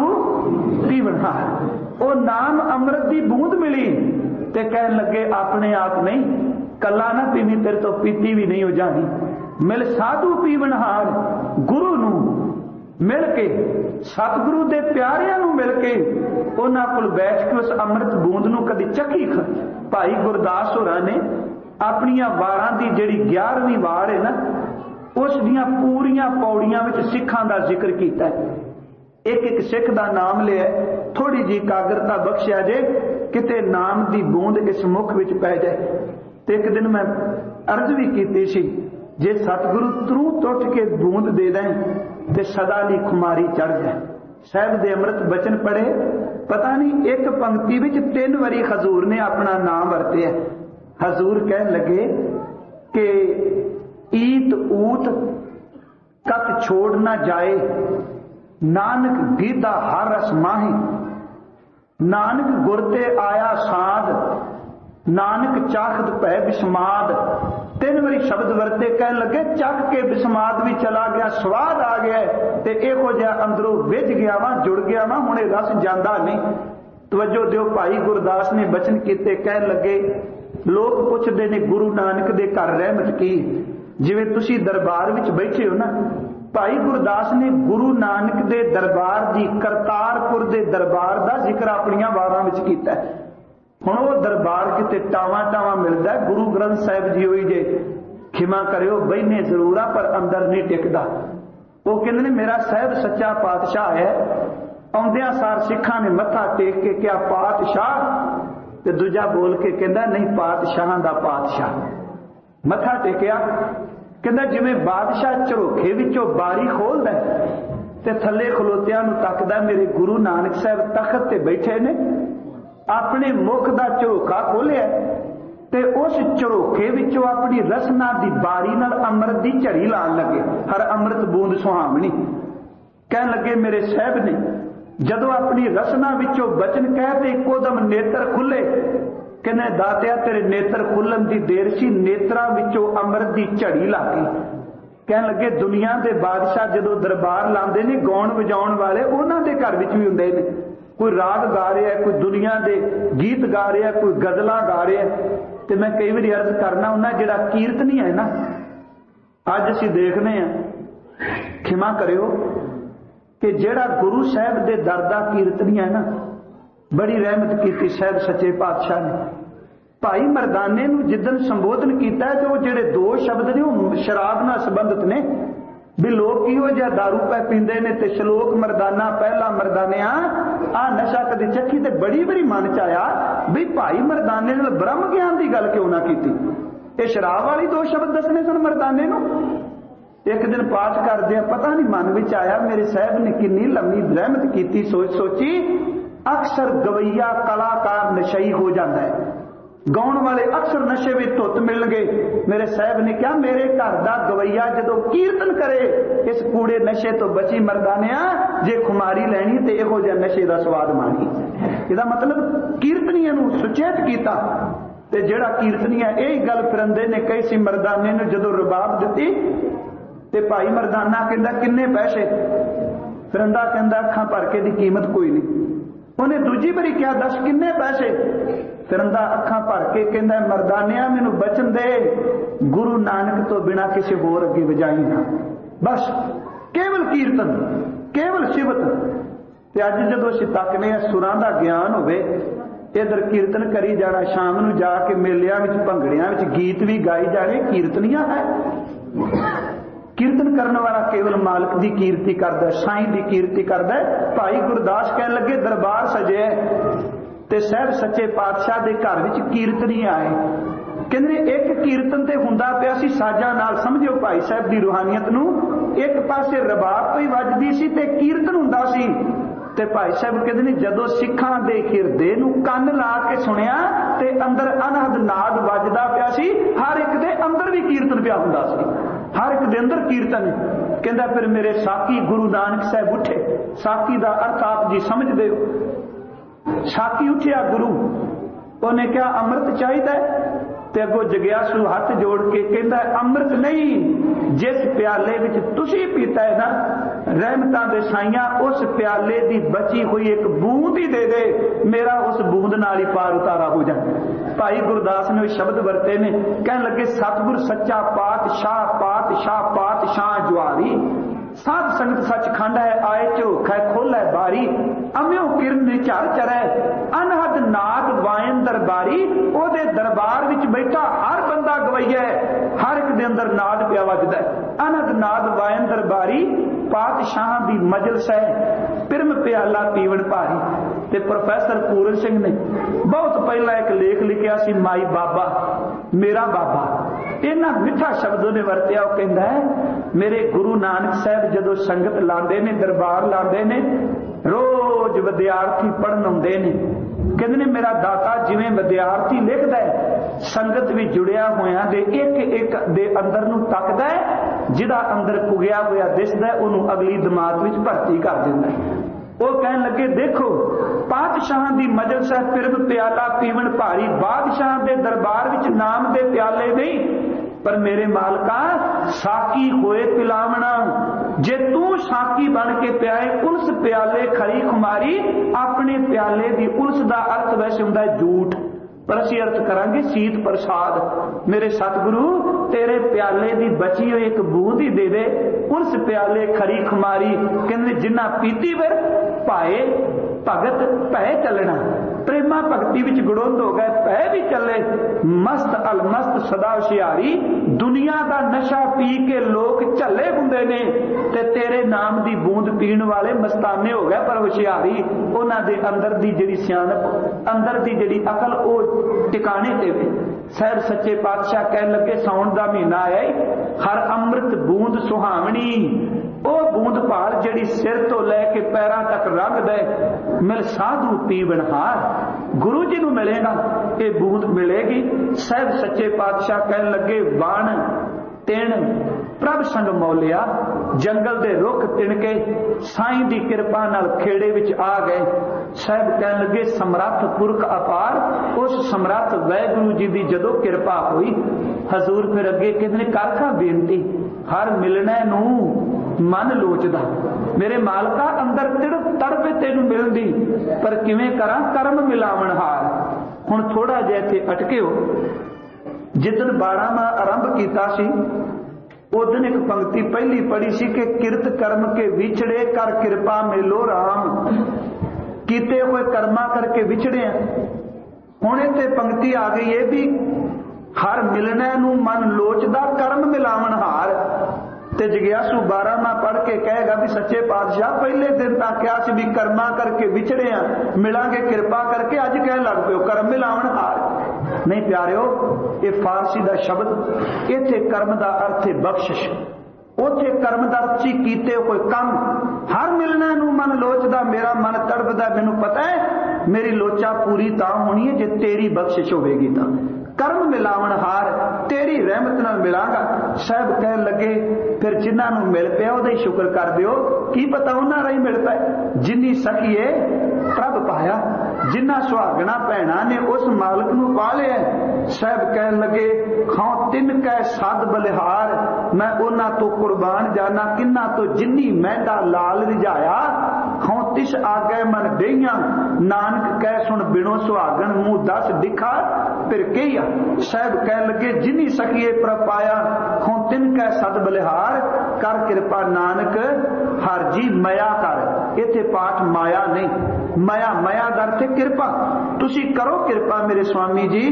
ਸਾਧੂ ਪੀਵਨਹਾਰ। ਉਹ ਨਾਮ ਅੰਮ੍ਰਿਤ ਦੀ ਬੂੰਦ ਮਿਲੀ ਤੇ ਕਹਿਣ ਲੱਗੇ ਆਪਣੇ ਆਪ ਨਹੀਂ, ਕੱਲਾ ਨਾ ਪੀਵੀਂ, ਤੇਰੇ ਤੋਂ ਪੀਤੀ ਵੀ ਨਹੀਂ ਹੋ ਜਾਣੀ। ਮਿਲ ਸਾਧੂ ਪੀਵਨਹਾਰ, ਗੁਰੂ ਨੂੰ ਮਿਲ ਕੇ, ਸਤਿਗੁਰੂ ਦੇ ਪਿਆਰਿਆਂ ਨੂੰ ਮਿਲ ਕੇ, ਉਹਨਾਂ ਕੋਲ ਬੈਠ ਕੇ ਉਸ ਅੰਮ੍ਰਿਤ ਬੂੰਦ ਨੂੰ ਕਦੀ ਚੱਖੀ। ਭਾਈ ਗੁਰਦਾਸ ਹੋਰਾਂ ਨੇ ਆਪਣੀਆਂ ਵਾਰਾਂ ਦੀ ਜਿਹੜੀ 11ਵੀਂ ਵਾਰ ਹੈ ਨਾ, ਉਸ ਦੀਆਂ ਪੂਰੀਆਂ ਪੌੜੀਆਂ ਵਿੱਚ ਸਿੱਖਾਂ ਦਾ ਜ਼ਿਕਰ ਕੀਤਾ ਹੈ। एक एक सिख का नाम लिया, थोड़ी जी कागरता बख्शिया जे किते नाम की बूंद इस मुख विच पै जाए। तो एक दिन मैं अर्ज भी की सी, जे सतगुरु तरू टुट के बूंद दे दें ते सदा ली खुमारी चढ़ जाए। साहब दे अमृत बचन पढ़े, पता नहीं एक पंक्ति विच 3 वारी हजूर ने अपना नाम वरतिया। हजूर कह लगे कि ईत ऊत कत छोड़ ना जाए, नानक गीता हर रस माही, नानक गुरते आया साध, नानक चाखत पै बिस्माद। 3 वारी शब्द वरते, कह लगे चख के बिस्माद भी चला गया, स्वाद आ गया ते इहो जिहा अंदरों विझ गया वा, जुड़ गया वा, हुणे रस जांदा नहीं। तवज्जो दिओ, भाई गुरदास ने बचन कीते, कह लगे लोग पुछदे ने गुरु नानक दे घर रहमत की, जिवें तुसीं दरबार विच बैठे हो ना। भाई गुरदास ने गुरु नानक दे दरबार दी, करतारपुर दे दरबार दा जिक्र अपनियां वारां विच कीता है। हुण वो दरबार किते टावां टावां मिलदा है, गुरु ग्रंथ साहिब जी होई जे खिमा करियो बहने जरूर आ पर अंदर नहीं टिकदा। वो कहंदे ने मेरा साहिब सच्चा पातशाह है। आउंदियां सार सिखां ने मत्था टेक के क्या पातशाह, ते दूजा बोल के कहंदा नहीं पातशाहां दा पातशाह। मत्था टेकिया, कहंदा जिवें बादशाह झरोखे विचों बारी खोलदा ते थल्ले खलोतियां नूं तकदा, मेरे गुरु नानक साहिब तख्त ते बैठे ने, अपने मुख दा झरोखा खोलिया ते उस झरोखे विचों अपनी रसना दी बारी नाल अमृत दी झड़ी लाण लगे। हर अमृत बूंद सुहावनी। कहण लगे मेरे साहिब ने जदों अपनी रसना विचों बचन कह ते इकोदम नेत्र खुले, कहने दातिया तेरे नेत्र खुलन दी देर सी, नेत्रां विचों अमृत दी झड़ी ला गई। कहण लगे दुनिया दे बादशाह जदों दरबार लांदे ने, गाउण वजाउण वाले उन्हां दे घर विच भी हुंदे ने, कोई राग गा रहा है, कोई दुनिया दे गीत गा रहा है, कोई गजलां गा रहा है। ते मैं कई बार अर्ज करना हुंदा, जिहड़ा कीर्तनी है ना, अज असीं देखने आ, खिमा करियो कि जिहड़ा गुरु साहिब दे दर दा कीर्तनी है ना, बड़ी रहमत कीती साहिब सच्चे पातशाह ने। भाई मरदाने नूं जिद्दन संबोधन कीता है, तो जिहड़े 2 शब्द ने वो शराब नाल संबंधित ने, भी लोग किहो जिहा दारू पै पींदे ने ते शलोक मरदाना पहला मरदानिया आ नशा कदी चखी। ते बड़ी बड़ी मन च आया भी भाई मरदाने नाल ब्रह्म ज्ञान की गल क्यों ना कीती, ये शराब वाली 2 शब्द दसने सन मरदाने नूं। एक दिन पाठ करदे पता नहीं मन विच आया, मेरे साहब ने किन्नी लंबी रहमत कीती, सोच सोची अक्सर गवैया कलाकार नशई हो जाता है, गाउण वाले अक्सर नशे में धुत मिल गए। मेरे साहब ने कहा मेरे घर का गवैया जदों कीर्तन करे इस कूड़े नशे तो बची मरदानिया, जे खुमारी लैनी तो इहो जिहा नशे का स्वाद माणी। इसदा मतलब कीर्तनिया नूं सुचेत कीता। ते जिहड़ा कीर्तनिया यही गल फिरंदे ने कही सी मरदाने नूं जदों रबाब दित्ती ते भाई मरदाना कहंदा किन्ने पैसे, फिरंदा कहंदा अखां भर के दी कीमत कोई नहीं। उन्हें दूजी बारी क्या दस किन्ने पैसे, फिरंदा अखां भर के कहंदा मरदानिया मैनू बचन दे, गुरु नानक तो बिना किसी होर अगे वजाई ना, बस केवल कीर्तन केवल सिवत। ते अज जदों असीं तकने सुरां दा ज्ञान होवे, इधर कीर्तन करी जाना, शाम नूं जाके मेलियां विच भंगड़ियां विच गीत भी गाई जाने, कीर्तनियां है। कीर्तन करने वाला केवल मालिक की कीर्ति करता, साईं की कीर्ति करता। भाई गुरदास कह लगे दरबार सजे ते साहब सच्चे पातशाह के घर विच कीर्तनी आए। कहंदे एक कीर्तन ते हुंदा पिया सी साजां नाल, समझो भाई साहब की रूहानियत नूं, एक पासे रबाब तो ही वजदी सी ते कीर्तन हुंदा सी। ते भाई साहब कहंदे ने जदों सिखां दे हिरदे नूं कंन ला के सुनिया ते अंदर अनहद नाद वजदा पिया सी, हर एक दे अंदर भी कीर्तन पिया हुंदा सी, हर एक दे अंदर कीर्तन। कहंदा फिर मेरे साकी गुरु नानक साहब उठे, साकी दा अर्थ आप जी समझदे हो। साकी उठिया गुरु, उन्हें क्या अमृत चाहिए, ते अगों जगियासू हथ जोड़ के कहंदा अमृत नहीं, जिस प्याले विच तुसी पीता है ना रहमतां दे साईयां, उस प्याले दी बची हुई एक बूंद ही दे दे, मेरा उस बूंद नाल ही पार उतारा हो जाए। भाई गुरदास ने शब्द वरते ने, कहन लगे सतगुर सच्चा पातशाह पातशाह पातशाह जुआरी, साध संगत सचखंड है आए झरोखा है खोला है बारी, अम्यो किरण झर चरै अनहद नाद वायन दरबारी। ओदे दरबार विच बैठा हर बंदा गवैया है, हर एक दे अंदर नाद पिया वजदा है, अनहद नाद वायन दरबारी। पातशाह दी मजलिस है, पिरम प्याला पीवण भारी। ते प्रोफैसर पूरन सिंह ने बहुत पहला एक लेख लिखिया सी, माई बाबा मेरा बाबा। इन्ना मिठा शब्द उन्हें वरतिया। वो कहता है मेरे गुरु नानक साहब जदों संगत लांदे ने, दरबार लांदे ने, रोज विद्यार्थी पढ़न आउंदे ने, कहते ने मेरा दाता जिवें विद्यार्थी लिखदा है, संगत भी जुड़िया होया दे एक एक दे अंदर नूं तकदा है, जिहदा अंदर पुगिया होया दिसदा है उहनूं अगली जमात विच भर्ती कर दिंदा है। वो कहन लगे देखो पातशाह दी मजलिस है, पिरम प्याला पीवण भारी। बादशाह दे दरबार विच नाम दे प्याले नहीं, पर मेरे मालका साकी होए पिलावना। जे तू साकी बन के प्याए उलस प्याले खरी खुमारी। अपने प्याले दी उलस दा अर्थ वैसे हुंदा है झूठ, पर असीं अर्थ करांगे सीत प्रसाद। मेरे सतगुरु तेरे प्याले दी बची हुई एक बूंद ही दे दे, उस प्याले खरी खुमारी। कहंदे जिन्ना पीती फिर पाए भगत भै चलना। प्रेमा भगती विच गुड़ोंद हो गए, भै भी चले। मस्त अलमस्त सदा हुशियारी। दुनिया का नशा पी के लोग झले हुंदे ने, ते तेरे नाम दी बूंद पीण वाले मस्ताने हो गए। पर हुशियारी उन्हां दे अंदर दी जिहड़ी सियाणप, अंदर दी जिहड़ी अकल ओ टिकाणे ते वे। साहिब सच्चे पातशाह कहन लगे साउण दा महीना आया, हर अमृत बूंद सुहावनी। ओ बूंद भाल जिहड़ी सिर तो लैके पैरां तक रंग दे, मिल साधु पीवनहार। गुरु जी नूं मिलेगा ये बूंद मिलेगी। साहिब सच्चे पातशाह कहन लगे बाण तिण प्रभ संग मौलिया। जंगल दे रुख तिणके साईं दी किरपा नाल खेड़े विच आ गए। साहिब कहन लगे समर्थ पुरख अपार। उस समर्थ वाहिगुरू जी दी जदों किरपा हुई, हजूर फिर अगे कहंदे ने करखा बेनती, हर मिलने नूं मन लोचदा। मेरे मालका अंदर तड़पे तेनू मिलदी, पर किवें करां कर्म मिलावण हार। हुण थोड़ा जिहा इत्थे अटके हो। जिदन 12वां आरंभ कीता सी उस दिन एक पंक्ति पहली पढ़ी सी कि किरत कर्म के विछड़े कर कृपा मिलो राम। कीते हुए कर्मा करके विछड़े। हुण इत्थे पंक्ति आ गई है भी हर मिलने नूं मन लोचदा कर्म मिलावण हार। ते जगियासू 12वां पढ़ के कहेगा भी सच्चे पातशाह पहले दिन तक क्या सी भी कर्मा करके विछड़े आ, मिलांगे कृपा करके, अज कह लग पियो कर्म मिलावण हार। नहीं प्यारिओ, ये फारसी दा शब्द, इत्थे कर्म दा अर्थ है बख्शिश, उथे कर्म दा अर्थ सी कीते कोई काम। हर मिलने नूं मन लोचदा, मेरा मन तड़पदा, मैनू पता है मेरी लोचा पूरी तां होनी है जे तेरी बख्शिश होवेगी। तां कर्म मिलावण हार, तेरी रहमत नाल मिलांगा। साहब कहन लगे फिर जिन्हां नूं मिल पिया ओहदा ही शुक्र कर दिओ, की पता उन्हां रा ही मिल पाए। जिन्नी सखीए प्रभ पाया, जिन्हां सुहागणा भैणां ने उस मालक नूं पा लिया। साहब कहन लगे खां तिन कै सद बलिहार। मैं उन्हां तो कुर्बान जाना किन्हां तो जिन्नी मैंदा लाल रिझाया। खां तिस आगे मन देइयां, नानक कह सुन बिनो सुहागण मुंह दस दिखा फिर कहिया। साहब कह लगे जिन्नी सखीए प्रभ पाया, खां तिन कै सद बलिहार। कर कृपा नानक हर जी मया कर। इत्थे पाठ माया नहीं, मया मया दर ते कृपा। तुसी करो कृपा मेरे स्वामी जी।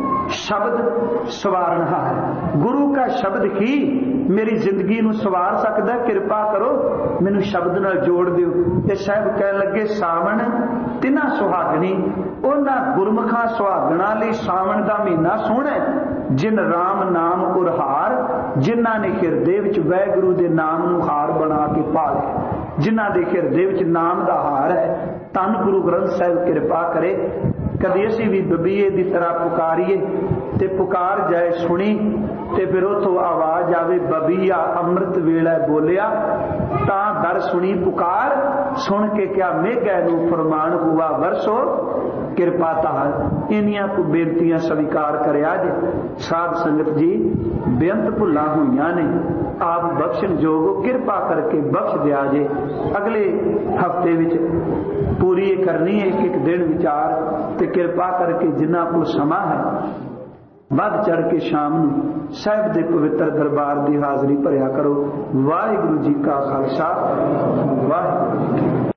शब्द सवारनहार, गुरु का शब्द ही मेरी जिंदगी नूं सवार सकदा। कृपा करो मैनू शब्द नाल जोड़ दिओ। ते साहब कहन लगे सावण तिन्हां सुहागणी, उन्हां गुरमुखां सुहागणां लई सावण दा महीना सोहणा है। जिन राम नाम उरहार, जिन्हां ने हिरदे विच वाहिगुरू दे नाम नूं हार बना के पा लिया, जिन्हां दे हिरदे विच नाम दा हार है। धन गुरु ग्रंथ साहिब कृपा करे कभी असी भी बबीए की तरह पुकारीए ते पुकार जाए सुनी, ते फिर उथों आवाज आवे बबीया अमृत वेला बोलिया। तां दर सुनी पुकार, सुन के क्या मेघै नूं फरमान हुआ वरसो कृपा तार। इनियां को बेनतियां स्वीकार करिया जे। साध संगत जी बेअंत भुल्लां होईयां ने, आप बख्शण जोगो, कृपा करके बख्श दिया जे। अगले हफ्ते विच पूरी करनी है, एक एक दिन विचार, ते कृपा करके जिन्हां कोल समा है वध चढ़ के शाम नूं साहिब दे पवित्र दरबार की हाजरी भरिया करो। वाहिगुरू जी का खालसा, वाहिगुरू जी की